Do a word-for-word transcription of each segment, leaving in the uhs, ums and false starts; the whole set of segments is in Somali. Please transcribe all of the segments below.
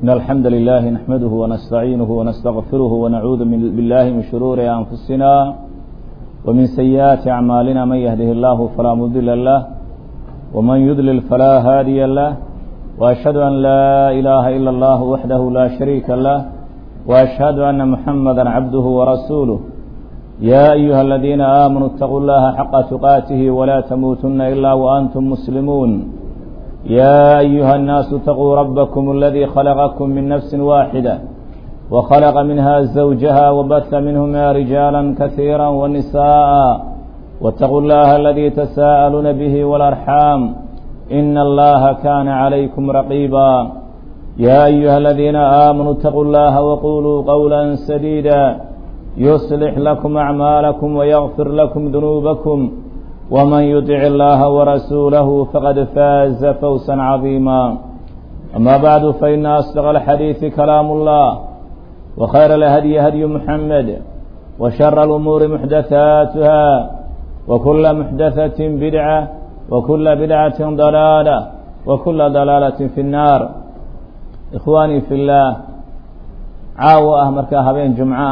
إن الحمد لله نحمده ونستعينه ونستغفره ونعوذ بالله من شرور أنفسنا ومن سيئات أعمالنا. من يهده الله فلا مضل له ومن يضلل فلا هادي له، وأشهد أن لا إله إلا الله وحده لا شريك له، وأشهد أن محمدا عبده ورسوله. يا أيها الذين آمنوا اتقوا الله حق تقاته ولا تموتن إلا وأنتم مسلمون. يا أيها الناس اتقوا ربكم الذي خلقكم من نفس واحدة وخلق منها زوجها وبث منهما رجالا كثيرا ونساء، واتقوا الله الذي تساءلون به والأرحام إن الله كان عليكم رقيبا. يا أيها الذين آمنوا اتقوا الله وقولوا قولا سديدا يصلح لكم أعمالكم ويغفر لكم ذنوبكم، ومن يطع الله ورسوله فقد فاز فوزا عظيما. أما بعد، فإن أصدق الحديث كلام الله، وخير الهدي هدي محمد، وشر الأمور محدثاتها، وكل محدثة بدعة، وكل بدعة ضلالة، وكل ضلالة في النار. إخواني في الله، caawa ah markaa habeen jumca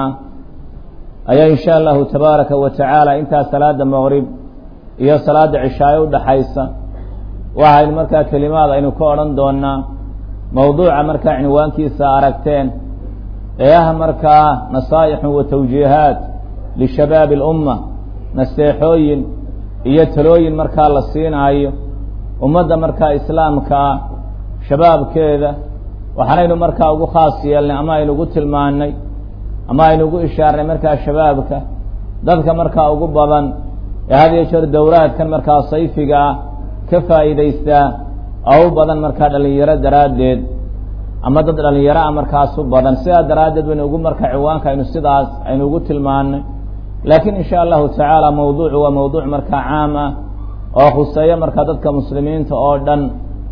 ayaa in sha allahu tabaaraka wa tacaala intaa salaada maqrib iyo salaada cishaa u dhaxaysa waxaynu markaa kelimaad aynu ka odhan doonaa mawduuca markaa cinwaankiisa aragteen ee ah markaa nasaa'ix wa tawjiihaat lishabaab اlumma, naseexooyin iyo talooyin markaa la siinaayo ummadda markaa islaamka shabaabkeeda. waxaanaynu markaa ugu khaas yeelnay ama aynu ugu tilmaannay ama aynu ugu ishaarnay markaa shabaabka dadka markaa ugu badan ee had iyo jeer dowraadkan markaa sayfiga ah ka faa'iidaystaa oo u badan markaa dhalinyaro daraaddeed ama dad dhalinyaro ah markaas u badan. sidaa daraaddeed waynu ugu markaa ciwaanka aynu sidaas aynu ugu tilmaannay. laakiin in sha allahu tacaala mawduucu waa mawduuc markaa caam ah oo khuseeyo markaa dadka muslimiinta oo dhan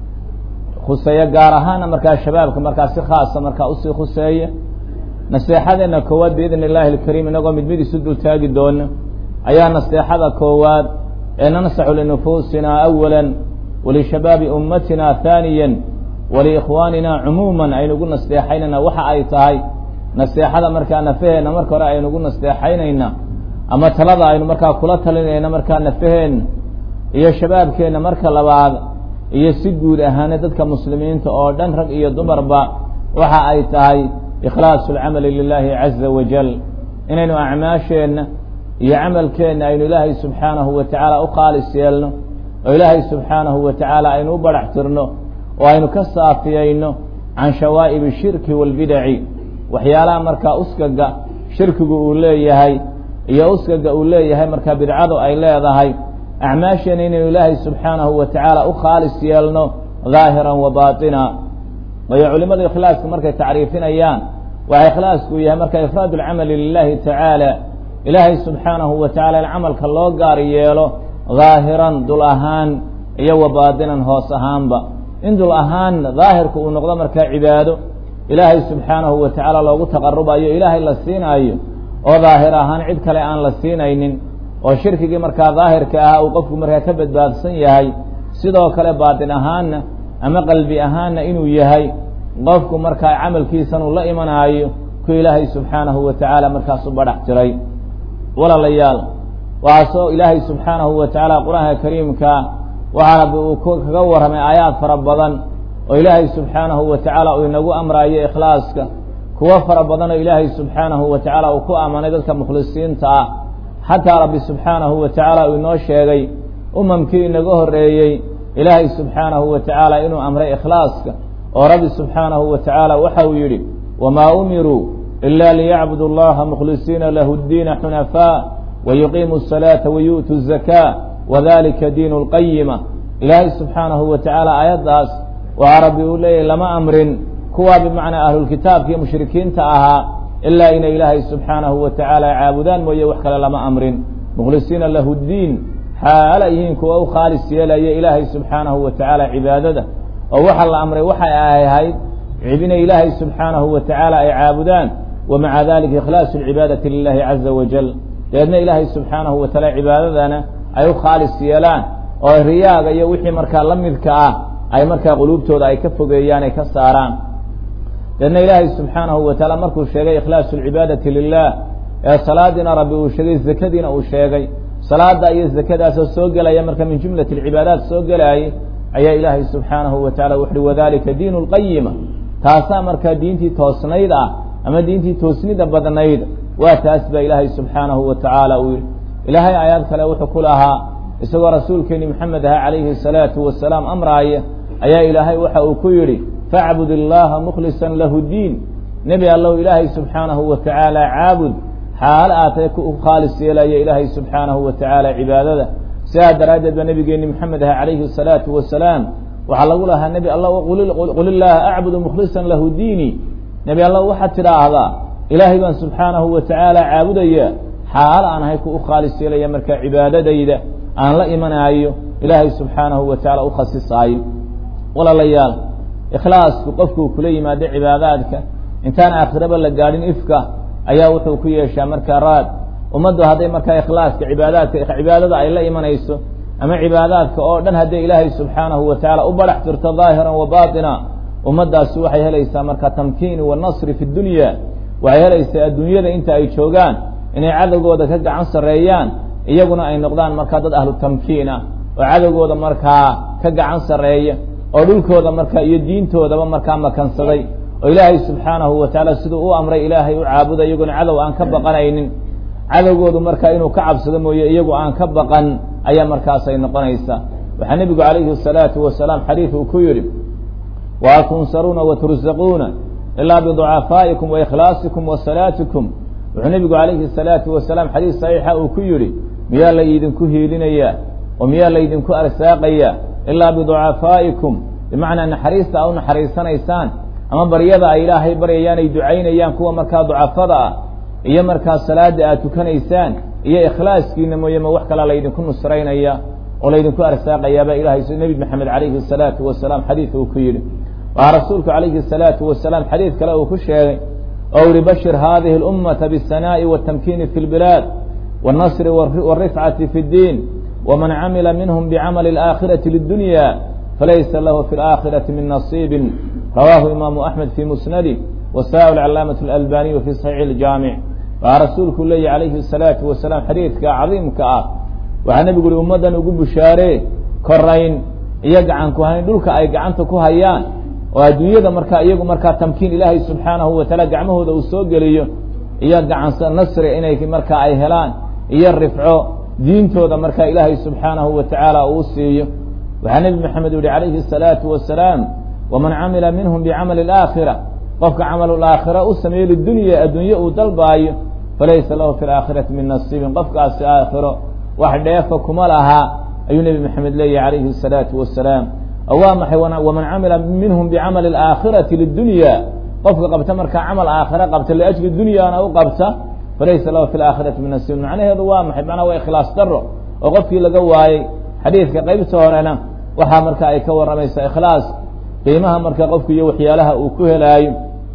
khuseeyo, gaar ahaana markaa shabaabka markaa si khaasa markaa usii khuseeya. naseexadeena koowaad biidn illaahi alkariim inagoo mid mid isu dul taagi doono ayaa naseexada koowaad ee nansaxu linufuusina awala walishabaabi ummatina haaniya waliikhwaanina cumuuman aynugu naseexaynayna waxa ay tahay naseexada markaa nafaheenna marka hore aynugu naseexaynayna ama talada aynu markaa kula talinayna markaa nafaheenna iyo shabaabkeenna marka labaad iyo si guud ahaana dadka muslimiinta oo dhan rag iyo dumarba waxa ay tahay ikhlaasu lcamali lilaahi caza wajal, inaynu acmaasheenna iyo camalkeenna aynu ilaahay subxaanahu wa tacaala u khaalis yeelno oo ilaahay subxaanahu wa tacaala aynu u barax tirno oo aynu ka saafiyeyno can shawaa'ib shirki waalbidaci, waxyaalaha markaa uskaga shirkigu uu leeyahay iyo uskaga uu leeyahay markaa bidcadu ay leedahay. acmaasheena inaynu ilaahay subxaanahu wa tacaala u khaalis yeelno dhaahiran wa baatina. wayo culimadu ikhlaaska markay tacriifinayaan waxa ikhlaasku yahay marka ifraad اlcamali lilahi tacaala, ilaahay subxaanahu wa tacala in camalka loo gaar yeelo dhaahiran dul ahaan iyo wa baatinan hoos ahaanba. in dul ahaan daahirku uu noqdo markaa cibaado ilaahay subxaanahu wa tacaala loogu taqarubayo ilaahay la siinaayo oo daahir ahaan cid kale aan la siinaynin, oo shirkigii markaa daahirka ah uu qofku markaa ka badbaadsan yahay. sidoo kale baatin ahaanna ama qalbi ahaanna inuu yahay qofku markaa camalkiisan uu la imanaayo ku ilaahay subxaanahu wa tacaala markaas u badhax tiray. walaalayaal, waxaasoo ilaahay subxaanahu wa tacaala qur-aanka kariimka waxaa rabbi uu kaga warramay aayaad fara badan oo ilaahay subxaanahu wa tacaala uu inagu amraayo ikhlaaska, kuwo fara badan oo ilaahay subxaanahu wa tacaala uu ku aamanay dadka mukhlisiinta ah. xataa rabbi subxaanahu wa tacaala uu inoo sheegay umamkii inaga horreeyey ilaahay subxaanahu wa tacaala inuu amray ikhlaaska, oo rabbi subxaanahu wa tacaala waxa uu yidhi wamaa umiruu ila liyacbudu allaha mukhlisiina lahu ddiina xunafaa wayuqiimu الsalaata wayu'tu الzakaa wadalika diinu اlqayima. ilaahay subxaanahu wa tacaala aayaddaas waxaa rabbi uu leeyahy lama amrin kuwaa bimacnaa ahlulkitaabka iyo mushrikiinta ahaa ilaa inay ilaahay subxaanahu wa tacaala caabudaan mooye wax kale lama amrin. mukhlisiina lahu ddiin xaala yihiin kuwa u khaalis yeelaya ilaahay subxaanahu wa tacaala cibaadada, oo waxa la amray waxay ahayd inay ilaahay subxaanahu wa tacaala ay caabudaan, wa maca dalika ikhlaasu lcibaadati lilahi caza wajal. dabeedna ilaahay subxaanahu wa tacaala cibaadadana ay u khaalis yeelaan oo riyaaga iyo wixii markaa la midka ah ay markaa quluubtooda ay ka fogeeyaan ay ka saaraan. لأن إلهي سبحانه وتعالى مركو الشيغي إخلاص العبادة لله صلاة ربي وشيغي الزكاة وشيغي صلاة أي الزكاة سوق لا يمرك من جملة العبادات سوق لا أي إلهي سبحانه وتعالى وحده وذلك دين القيمة تاسا مركا دينتي توسنيد أما دينتي توسنيد بدنيد وتأسب إلهي سبحانه وتعالى إلهي آيات كلا وحكولها إسوا رسولك محمد عليه الصلاة والسلام أمر آية أي إلهي وحا كيري فاعبد الله مخلصا له الدين نبي الله إلهي سبحانه وتعالى عابد حال آتيك خالص إلى إلهي سبحانه وتعالى عبادته ساد رادد ونبي محمد عليه الصلاة والسلام وحال الله النبي الله قل الله أعبد مخلصا له ديني نبي الله وحتى هذا إلهي سبحانه وتعالى عابد إياه حال أنا هيك أخالص إلى مرك عبادة ديده أنا لا إيمان أيه إلهي سبحانه وتعالى أخصص أيه ولا ليال إخلاص وقفك كلي ما دع عباداتك إنسان آخر بل قارن إفكه أيا وحوكية شامرك راد ومدوا هذه مركا إخلاص كعبادات عبادة أي لا إيمان يسو أما عباداتك أردن هذه إلهي سبحانه وتعالى أبرح ترت ظاهرا وباطنا ومدى سوحي هليس مركا تمكين والنصر في الدنيا وهي هليس الدنيا أنت أي شوغان إن عدو قودة كجع عن سريان إيقنا أي نقدان مركا ضد أهل التمكين وعدو قودة مركا كجع عن سريان أولوك هذا مركا يدين تو هذا مركا مكان صغي وإلهي سبحانه وتعالى سدوا أمر إلهي وعابد يقول عدو أن كبقا عين عدو قود مركا إنه كعب سدم ويقول أن كبقا أي مركا سينقنيسا وحنبي عليه الصلاة والسلام حديثه كيرم وتنصرون وترزقون إلا بضعفائكم وإخلاصكم وصلاتكم وحنبي عليه الصلاة والسلام حديث صحيح وكيري ميا ليدن كهيلين إياه وميا ليدن كأرساق إياه إلا بضعفائكم بمعنى أن حريصة أو نحريصان إيسان أما بريضة إلهي بريان يدعين إيان كوا مركا ضعفاء إيا مركا صلاة آتوكان إيسان إيا إخلاص كينمو يما وحكا لا ليدن كن نصرين إياه وليدن كأرساق إياه بإلهي نبي محمد عليه الصلاة والسلام حديثه كيري ورسولك عليه الصلاة والسلام حديث كلاو كشيء أو لبشر هذه الأمة بالثناء والتمكين في البلاد والنصر والرفعة في الدين ومن عمل منهم بعمل الآخرة للدنيا فليس له في الآخرة من نصيب رواه إمام أحمد في مسنده وساء العلامة الألباني في صحيح الجامع ورسولك الله عليه الصلاة والسلام حديث عظيم كآب وعن يقول أمدا نقول بشاري كرين يقعن كهين دولك أي قعنت كهيان وأدوية مركا إيقو مركا تمكين إلهي سبحانه وتعالى قعمه ذو السوق ليه يقعن نصر إنيك مركا أي هلان يرفعه دينته ذا مركا إلهي سبحانه وتعالى أوصيه وعن النبي محمد عليه الصلاة والسلام ومن عمل منهم بعمل الآخرة قفك عمل الآخرة أسمي للدنيا الدنيا وطلباي فليس له في الآخرة من نصيب قفك آخرة واحد يفكم لها أي النبي محمد لي عليه الصلاة والسلام أوامح ومن عمل منهم بعمل الآخرة للدنيا قفك قبت مركا عمل آخرة قبت لأجل الدنيا أنا وقبته فليس له في الآخرة من نصيب معناه هذا وامح معناه هو إخلاص تره وقفك لقواي حديث كقيب سهرنا وحا مركا أي كور رميس إخلاص قيمها مركا قفك يوحي لها وكهلاي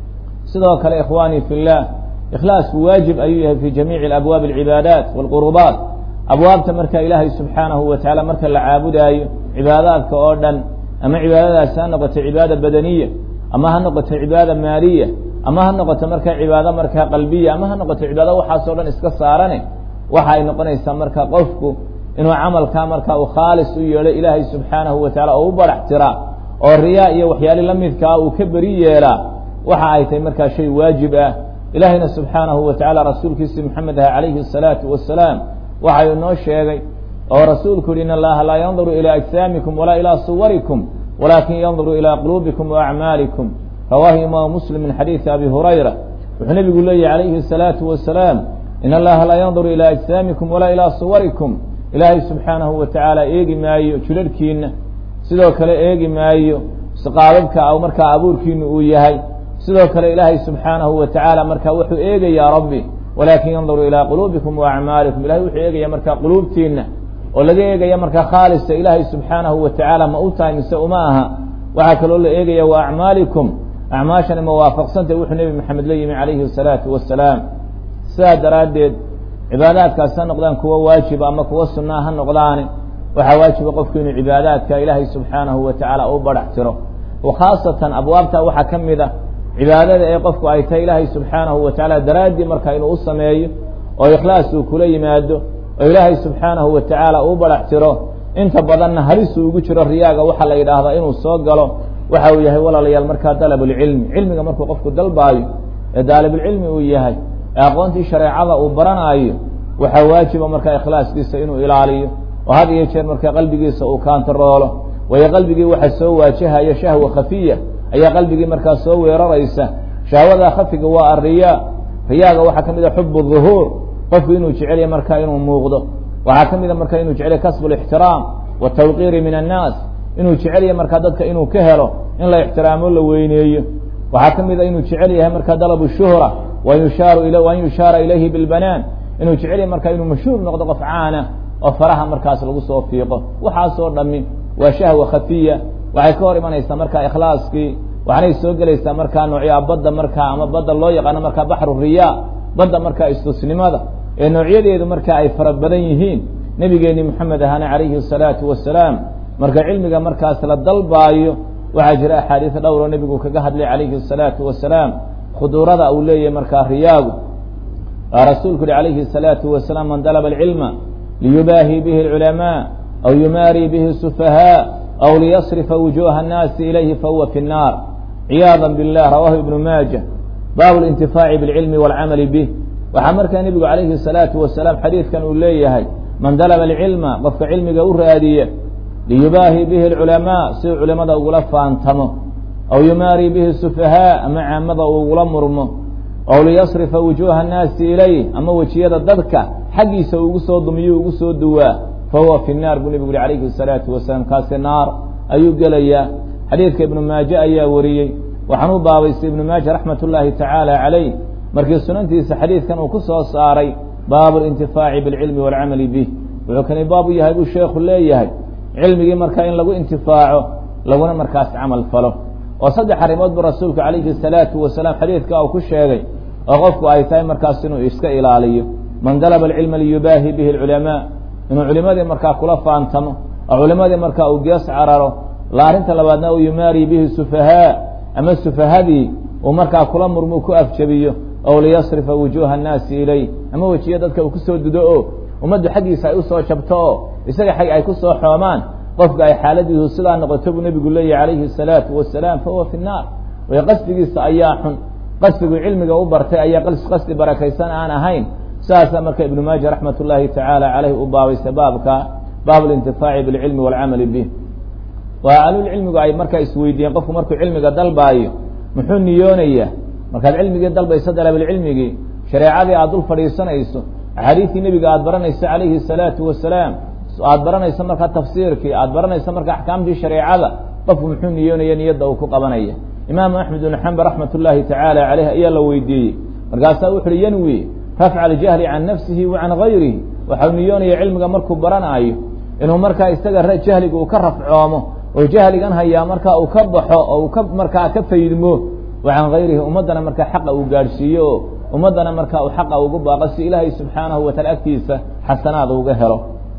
صدقك لإخواني في الله إخلاص واجب أيها في جميع الأبواب العبادات والقربات أبواب تمركا إلهي سبحانه وتعالى مركا العابد أي عبادات كأردن أما عبادة سنقة عبادة بدنية أما هنقة عبادة مالية أما هنقة مركا عبادة مركا قلبية أما هنقة عبادة وحاصولا إسكسارني وحا إنقنا يسمركا قفك إنه عمل كامركا وخالص يولي إلهي سبحانه وتعالى أوبر احتراء والرياء وحيال لم يذكا وكبرية لا وحا آيتي مركا شيء واجب إلهنا سبحانه وتعالى رسولك اسم محمد عليه الصلاة والسلام وحا ينوش شيئا ورسولك إن الله لا ينظر إلى أجسامكم ولا إلى صوركم ولكن ينظر إلى قلوبكم وأعمالكم رواه إمام مسلم من حديث أبي هريرة والنبي يقول لي عليه الصلاة والسلام إن الله لا ينظر إلى أجسامكم ولا إلى صوركم إلهي سبحانه وتعالى إيجي مايو شرركين سيدوك لا إيجي مايو سقابك أو مركا أبوركين وياهي سيدوك لا إلهي سبحانه وتعالى مركا وحو إيجي يا ربي ولكن ينظر إلى قلوبكم وأعمالكم إلهي وحو إيجي يا مركا قلوبتين والذي إيجي يا مركا خالص إلهي سبحانه وتعالى ما أوتاي نساء معها وعكلوا له إيجي وأعمالكم أعماشا موافق سنة وحو نبي محمد ليم عليه الصلاة والسلام ساد رادد عبادات كاسان نقدان كوا واجب أما كوا سنة هالنقدان وحواجب قفكين عبادات كإلهي سبحانه وتعالى أوبر احتره وخاصة أبوابتها وحكم ذا cibaadada ee qofku ay tahay ilaahay subxaanahu wa tacaala daraaddii marka inuu u sameeyo oo ikhlaas uu kula yimaado oo ilaahay subxaanahu wa tacaala uu barax tiro inta badanna halisuu ugu jiro riyaaga waxaa la yidhaahdaa inuu soo galo waxa uu yahay walaalayaal markaa dalabulcilmi cilmiga markuu qofku dalbaayo ee daalibulcilmi uu yahay ee aqoontii shareecada uu baranaayo waxaa waajiba markaa ikhlaaskiisa inuu ilaaliyo oo had iyo jeer markaa qalbigiisa uu kaantaroolo waayo qalbigii waxa soo waajahaya shahwa khafiya ayaa qalbigii markaa soo weeraraysa shahwada khafiga waa ariyaa riyaaga waxaa ka mid a xub الظuhuur qofku inuu jecelya markaa inuu muuqdo waxaa ka mida marka inuu jecelya kasb الاxtiraam والtawqiiri min الnaas inuu jecelya markaa dadka inuu ka helo in la ixtiraamo la weyneeyo waxaa ka mida inuu jecel yahay markaa dalb الshuhra wan yushaara ilayhi biاlbanaan inuu jecelya markaa inuu mashhuur noqdo qof caana oo faraha markaas lagu soo fiiqo waxaasoo dhami waa shahwa khafiya waxay ka hor imanaysaa markaa ikhlaaskii waxaanay soo gelaysaa markaa noocyaa badda markaa ama badda loo yaqaano markaa baxru riyaa badda markaa istusnimada ee noocyadeedu markaa ay fara badan yihiin nebigeeni moxamed ahana calayhi الsalaatu wasalaam marka cilmiga markaas la dalbaayo waxaa jira axaadiis dhowroo nebigu kaga hadlay calayhi الsalaatu wasalaam khuduurada uu leeyahay markaa riyaagu waa rasuulku yihi calayhi الsalaatu wasalaam man dalaba اlcilma liyubaahi bihi اlculamaa aw yumaari bihi الsufahaa aw liyasrifa wujuha الnaasi ilayhi fahuwa fi الnaar ciyaada biاllah rawahu ibnu maaja baabu اlintifaaci biاlcilmi wاlcamali bih waxaa markaa nebigu calayhi الsalaatu wasalaam xadiidkan uu leeyahay man dalaba alcilma qofka cilmiga u raadiya liyubaahi bihi اlculamaa si culimada ugula faantamo aw yumaari bihi الsufahaa ama caamada uu ugula murmo aw liyasrifa wujuha الnaasi ilayh ama wejiyada dadka xaggiisa ugu soo dumiyo ugu soo duwaa fahuwa fi الnaar buu nebigu yihi calayhi الsalaatu wasalaam kaasi naar ayuu gelayaa xadiidka ibnu maaje ayaa wariyey waxaan u baabaystay ibnu maaja raxmat ullaahi tacaala calayh markii sunantiisa xadiidkan uu ku soo saaray baabu اlintifaaci biاlcilmi wاlcamali bih wuxuu kani baab u yahay buu sheekhu leeyahay cilmigii markaa in lagu intifaaco laguna markaas camal falo oo saddex arrimood buu rasuulku calayhi الsalaatu wasalaam xadiidka uu ku sheegay oo qofku ay tahay markaas inuu iska ilaaliyo man dalaba alcilma liyubaahi bihi اlculamaa inuu culimadii markaa kula faantamo oo culimadii markaa uu gees cararo la arrinta labaadna uu yumaari bihi sufahaa ama sufahadii uu markaa kula murmu ku afjabiyo aw liyasrifa wujuha الnaasi ilayh ama wejiyo dadka uu kusoo dudo oo ummaddu xaggiisa ay usoo jabto oo isaga xag ay ku soo xoomaan qofka ay xaaladiisu sidaa noqoto buu nebigu leeyahy calayhi الsalaatu wasalaam fahuwa fi الnaar way qasdigiisa ayaa xun qasdigu cilmiga u bartay ayaa qasdi barakaysan aan ahayn saasaa marka ibnu maaja raxmat ullaahi tacaala caleyh u baabaysta baabka baabu اlintifaaci biاlcilmi wاlcamali bih waa ahlulcilmigu ay markaa isweydiiyeen qofku markuu cilmiga dalbaayo muxuu niyoonaya markaad cilmigii dalbayso dalabalcilmigii shareecadii aad dul fadhiisanayso axaadiistii nebiga aad baranayso calayhi الsalaatu wasalaam aad baranayso markaa tafsiirkii aad baranayso marka axkaamtii shareecada qofku muxuu niyoonaya niyadda uu ku qabanaya imaamu axmed ibnu xambal raxmat ullaahi tacaala caleyh ayaa la weydiiyey markaasaa wuxu uhi yanwi rafca aljahli can nafsihi wa can gayrihi waxau niyoonaya cilmiga markuu baranaayo inuu markaa isaga jahliga uu ka rafcoomo oo jahligan hayaa markaa uu ka baxo oo uu ka markaa ka faydmo wa can gayrihi ummaddana markaa xaqa uu gaadhsiiyo oo ummaddana markaa uu xaqa ugu baaqo si ilaahay subxaanahu wataala agtiisa xasanaad uga helo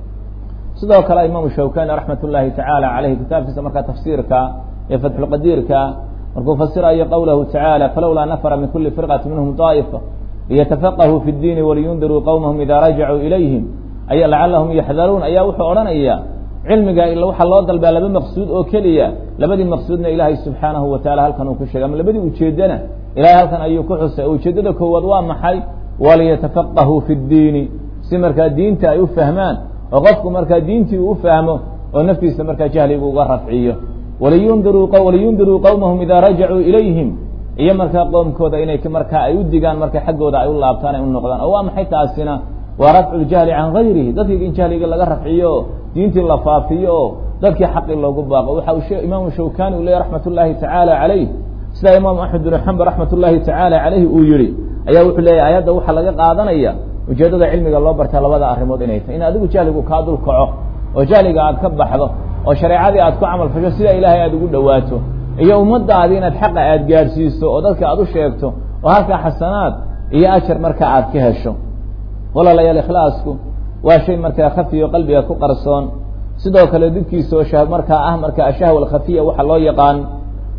sidoo kale imaamu shawkani raxmat ullaahi tacaala caleyhi kitaabkiisa markaa tafsiirka ee fatxulqadiirka markuu fasirayo qowlahu tacaala falowlaa nafra min kuli firqati minhum daa'ifa liyatafaqahuu fi اdiini waliyundiruu qowmahum ida rajacuu ilayhim ay lacalahum yaxdaruun ayaa wuxuu odhanayaa cilmiga waxaa loo dalbaa laba maqsuud oo keliya labadii maqsuudna ilaahay subxaanahu wataala halkan uu ku sheegay ama labadii ujeedana ilahay halkan ayuu ku xusay ujeeddada koowaad waa maxay waliyatafaqahuu fi اdiini si markaa diinta ay u fahmaan oo qofku markaa diintii uu u fahmo oo naftiisa markaa jahliga uga rafciyo waliyundiruu waliyundiruu qowmahum idaa rajacuu ilayhim iyo markaa qoomkooda inay markaa ay u digaan marka xaggooda ay u laabtaan ay u noqdaan oo waa maxay taasina waa rafcu ljahli can gayrihi dadkii in jahliga laga rafciyo oo diintii la faafiyo oo dadkii xaqi loogu baaqo waxa uu imaamu shawkani uu leeyahy raxmat ullaahi tacaala caleyh sidaa imaamu axmed binu xambal raxmat ullaahi tacaala caleyhi uu yihi ayaa wuxuu leeyahy ayadda waxaa laga qaadanaya ujeeddada cilmiga loo barta labada arrimood inay tahay in adigu jahligu kaa dul kaco oo jahliga aad ka baxdo oo shareecadii aad ku camal fasho sida ilaahay aad ugu dhowaato iyo ummaddaadi inaad xaqa aad gaadhsiiso oo dadka aad u sheegto oo halkaa xasanaad iyo ajar markaa aad ka hesho walaalayaal ikhlaasku waa shay markaa khafiyo qalbiga ku qarsoon sidoo kale dibkiisa oo markaa ah markaa ashahwa alkhafiya waxa loo yaqaan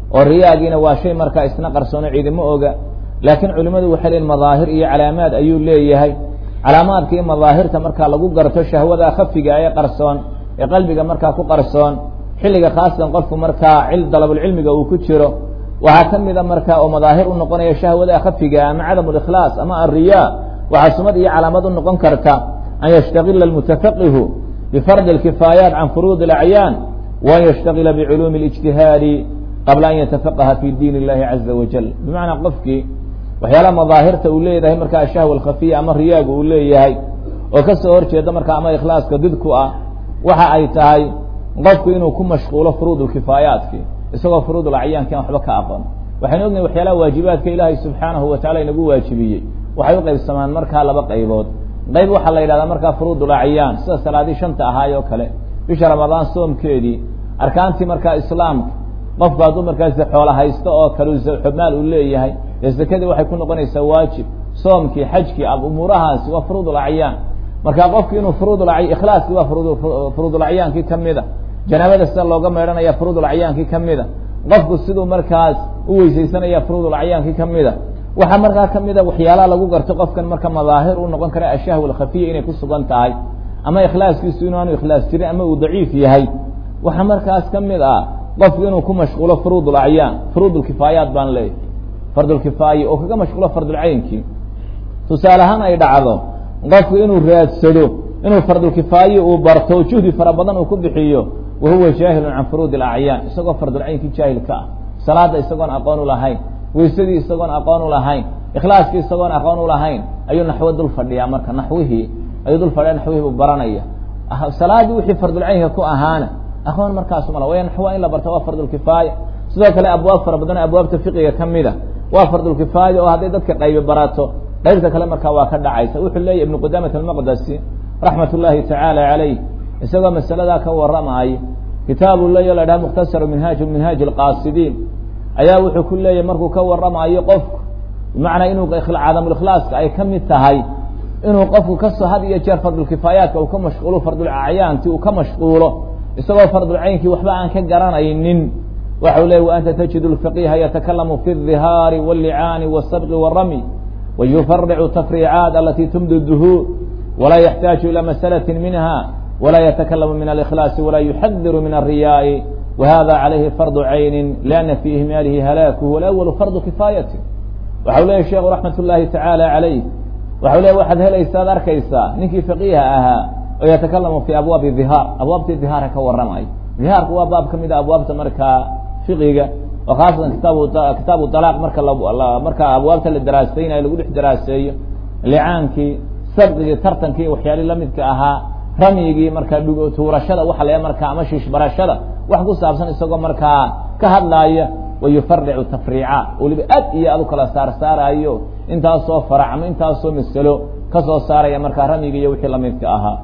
oo riyaagiina waa shay markaa isna qarsoono ciidamo oga laakiin culimadu waxay leeyihiin madaahir iyo calaamaad ayuu leeyahay calaamaadka iyo madaahirta markaa lagu garto shahwada khafiga ee qarsoon ee qalbiga markaa ku qarsoon xilliga khaasan qofku markaa cil dalabul cilmiga uu ku jiro waxaa ka mid a markaa oo madaahir u noqonaya shahwada khafiga ama cadam اlikhlaas ama ariyaa waxaa sumad iyo calaamad u noqon karta an yashtagila almutafaqihu bifard اlkifaayaat can furuud اlacyaan waan yashtagila biculuumi اlijtihaadi qabla an yatafaqaha fi diin اllahi caza wajal bimacnaa qofkii waxyaalaha madaahirta uu leeyahay markaa ashahwa alkhafiya ama riyaaga uu leeyahay oo kasoo horjeeda markaa ama ikhlaaska didku ah waxa ay tahay qofku inuu ku mashquulo furuud kifaayaatki isagoo furuud acyaankan waxba ka aqoon waxaynu ognahay waxyaalaha waajibaadka ilaahay subxaanahu wataala inagu waajibiyey waxay u qaybsamaan markaa laba qaybood qayb waxaa la yidhahdaa markaa furuud acyaan sida salaadii shanta ahaay oo kale bisha ramadaan soomkeedii arkaantii markaa islaamka qofku hadduu markaasi xoola haysto oo kale xubmaal uu leeyahay dee zakadii waxay ku noqonaysaa waajib soomkii xajkii umuurahaasi waa furuud acyaan marka qofki inuu furuud ikhlaaskii waa furuud acyaankii kamida janaabada sida looga meedhanaya furuud acyaankii kamida qofku siduu markaas u weysaysanaya furuud acyaankii kamida waxaa markaa kamida waxyaalaha lagu garto qofkan marka madaahir u noqon kara ashahwa alkhafiya inay ku sugan tahay ama ikhlaaskiisu inaanu ikhlaas jirin ama uu daciif yahay waxaa markaas kamid ah qofku inuu ku mashquulo furuud acyaan furuud kifaayaat baan leeyahy fardulkifaaya oo kaga mashquulo fardulcaynkii tusaale ahaan ay dhacdo qofku inuu raadsado inuu fardulkifaaye uu barto juhdi fara badan uu ku bixiyo wahuwa jaahilun can furuud اlacyaan isagoo fardulcaynkii jaahilka ah salaada isagoon aqoon u lahayn weysadii isagoon aqoon u lahayn ikhlaaskii isagoon aqoon u lahayn ayuu naxwo dul fadhiyaa marka naxwihii ayuu dul fadhiya naxwihii buu baranaya salaadii wixii fardulcaynka ku ahaana aqoon markaas mala way naxwa in la barto waa fardulkifaaya sidoo kale abwaab fara badan abwaabta fiqiga kamida waa fardulkifaaya oo hadday dadka qaybi barato qaybta kale markaa waa ka dhacaysa wuxuu leeyahy ibnu qudaamat almaqdasi raxmat ullaahi tacaala calayh isagoo masaladaa ka waramaaya kitaabu leeyo la dhaha mukhtasaru minhaaj minhaaj alqaasidiin ayaa wuxuu ku leeyahy markuu ka waramayo qofku bimacnaa inuu cadamulkhlaaska ay ka mid tahay inuu qofku kasoo had iyo jeer fardulkifaayaadka uu ka mashquulo fardulacyaanti uu ka mashquulo isagoo fardulcaynkii waxba aan ka garanaynin waxau leeyay waanta tajidu lfaqiha yatakalamu fi الظihaari wاllicaani wالsabqi wالramy wayufaricu tafriicaat alati tumdi duhuur walaa yaxtaaju ilى masalaة minha walaa yatakalamu min alkhlaasi walaa yuxadiru min الriyaaءi wahada calayhi fardu cayni liana fi ihmaalihi halaakuhu walawalu fardu kifaayati waxau leeyahy sheekhu raxmat ullaahi tacaala calayh waxau leeyahy waxaad helaysaad arkaysaa ninkii faqiiha ahaa oo yatakalamu fi abwaabi dhihaar abwaabtii dhihaarka ka waramayo dhihaarku waa baab ka mid a abwaabta markaa fiqiga oo khaasatan kitaab kitaabu dalaaq marka marka abwaabta la daraaseynayo lagu dhex daraaseeyo licaankii sabqigii tartankii waxyaalii lamidka ahaa ramyigii markaa tuurashada waxa la markaa ama shiish barashada wax ku saabsan isagoo markaa ka hadlaaya wayufaricu tafriicaat waliba aad iyo aad u kala saar saarayo intaasoo farac ama intaasoo masalo kasoo saaraya markaa ramyiga iyo wixii lamidka ahaa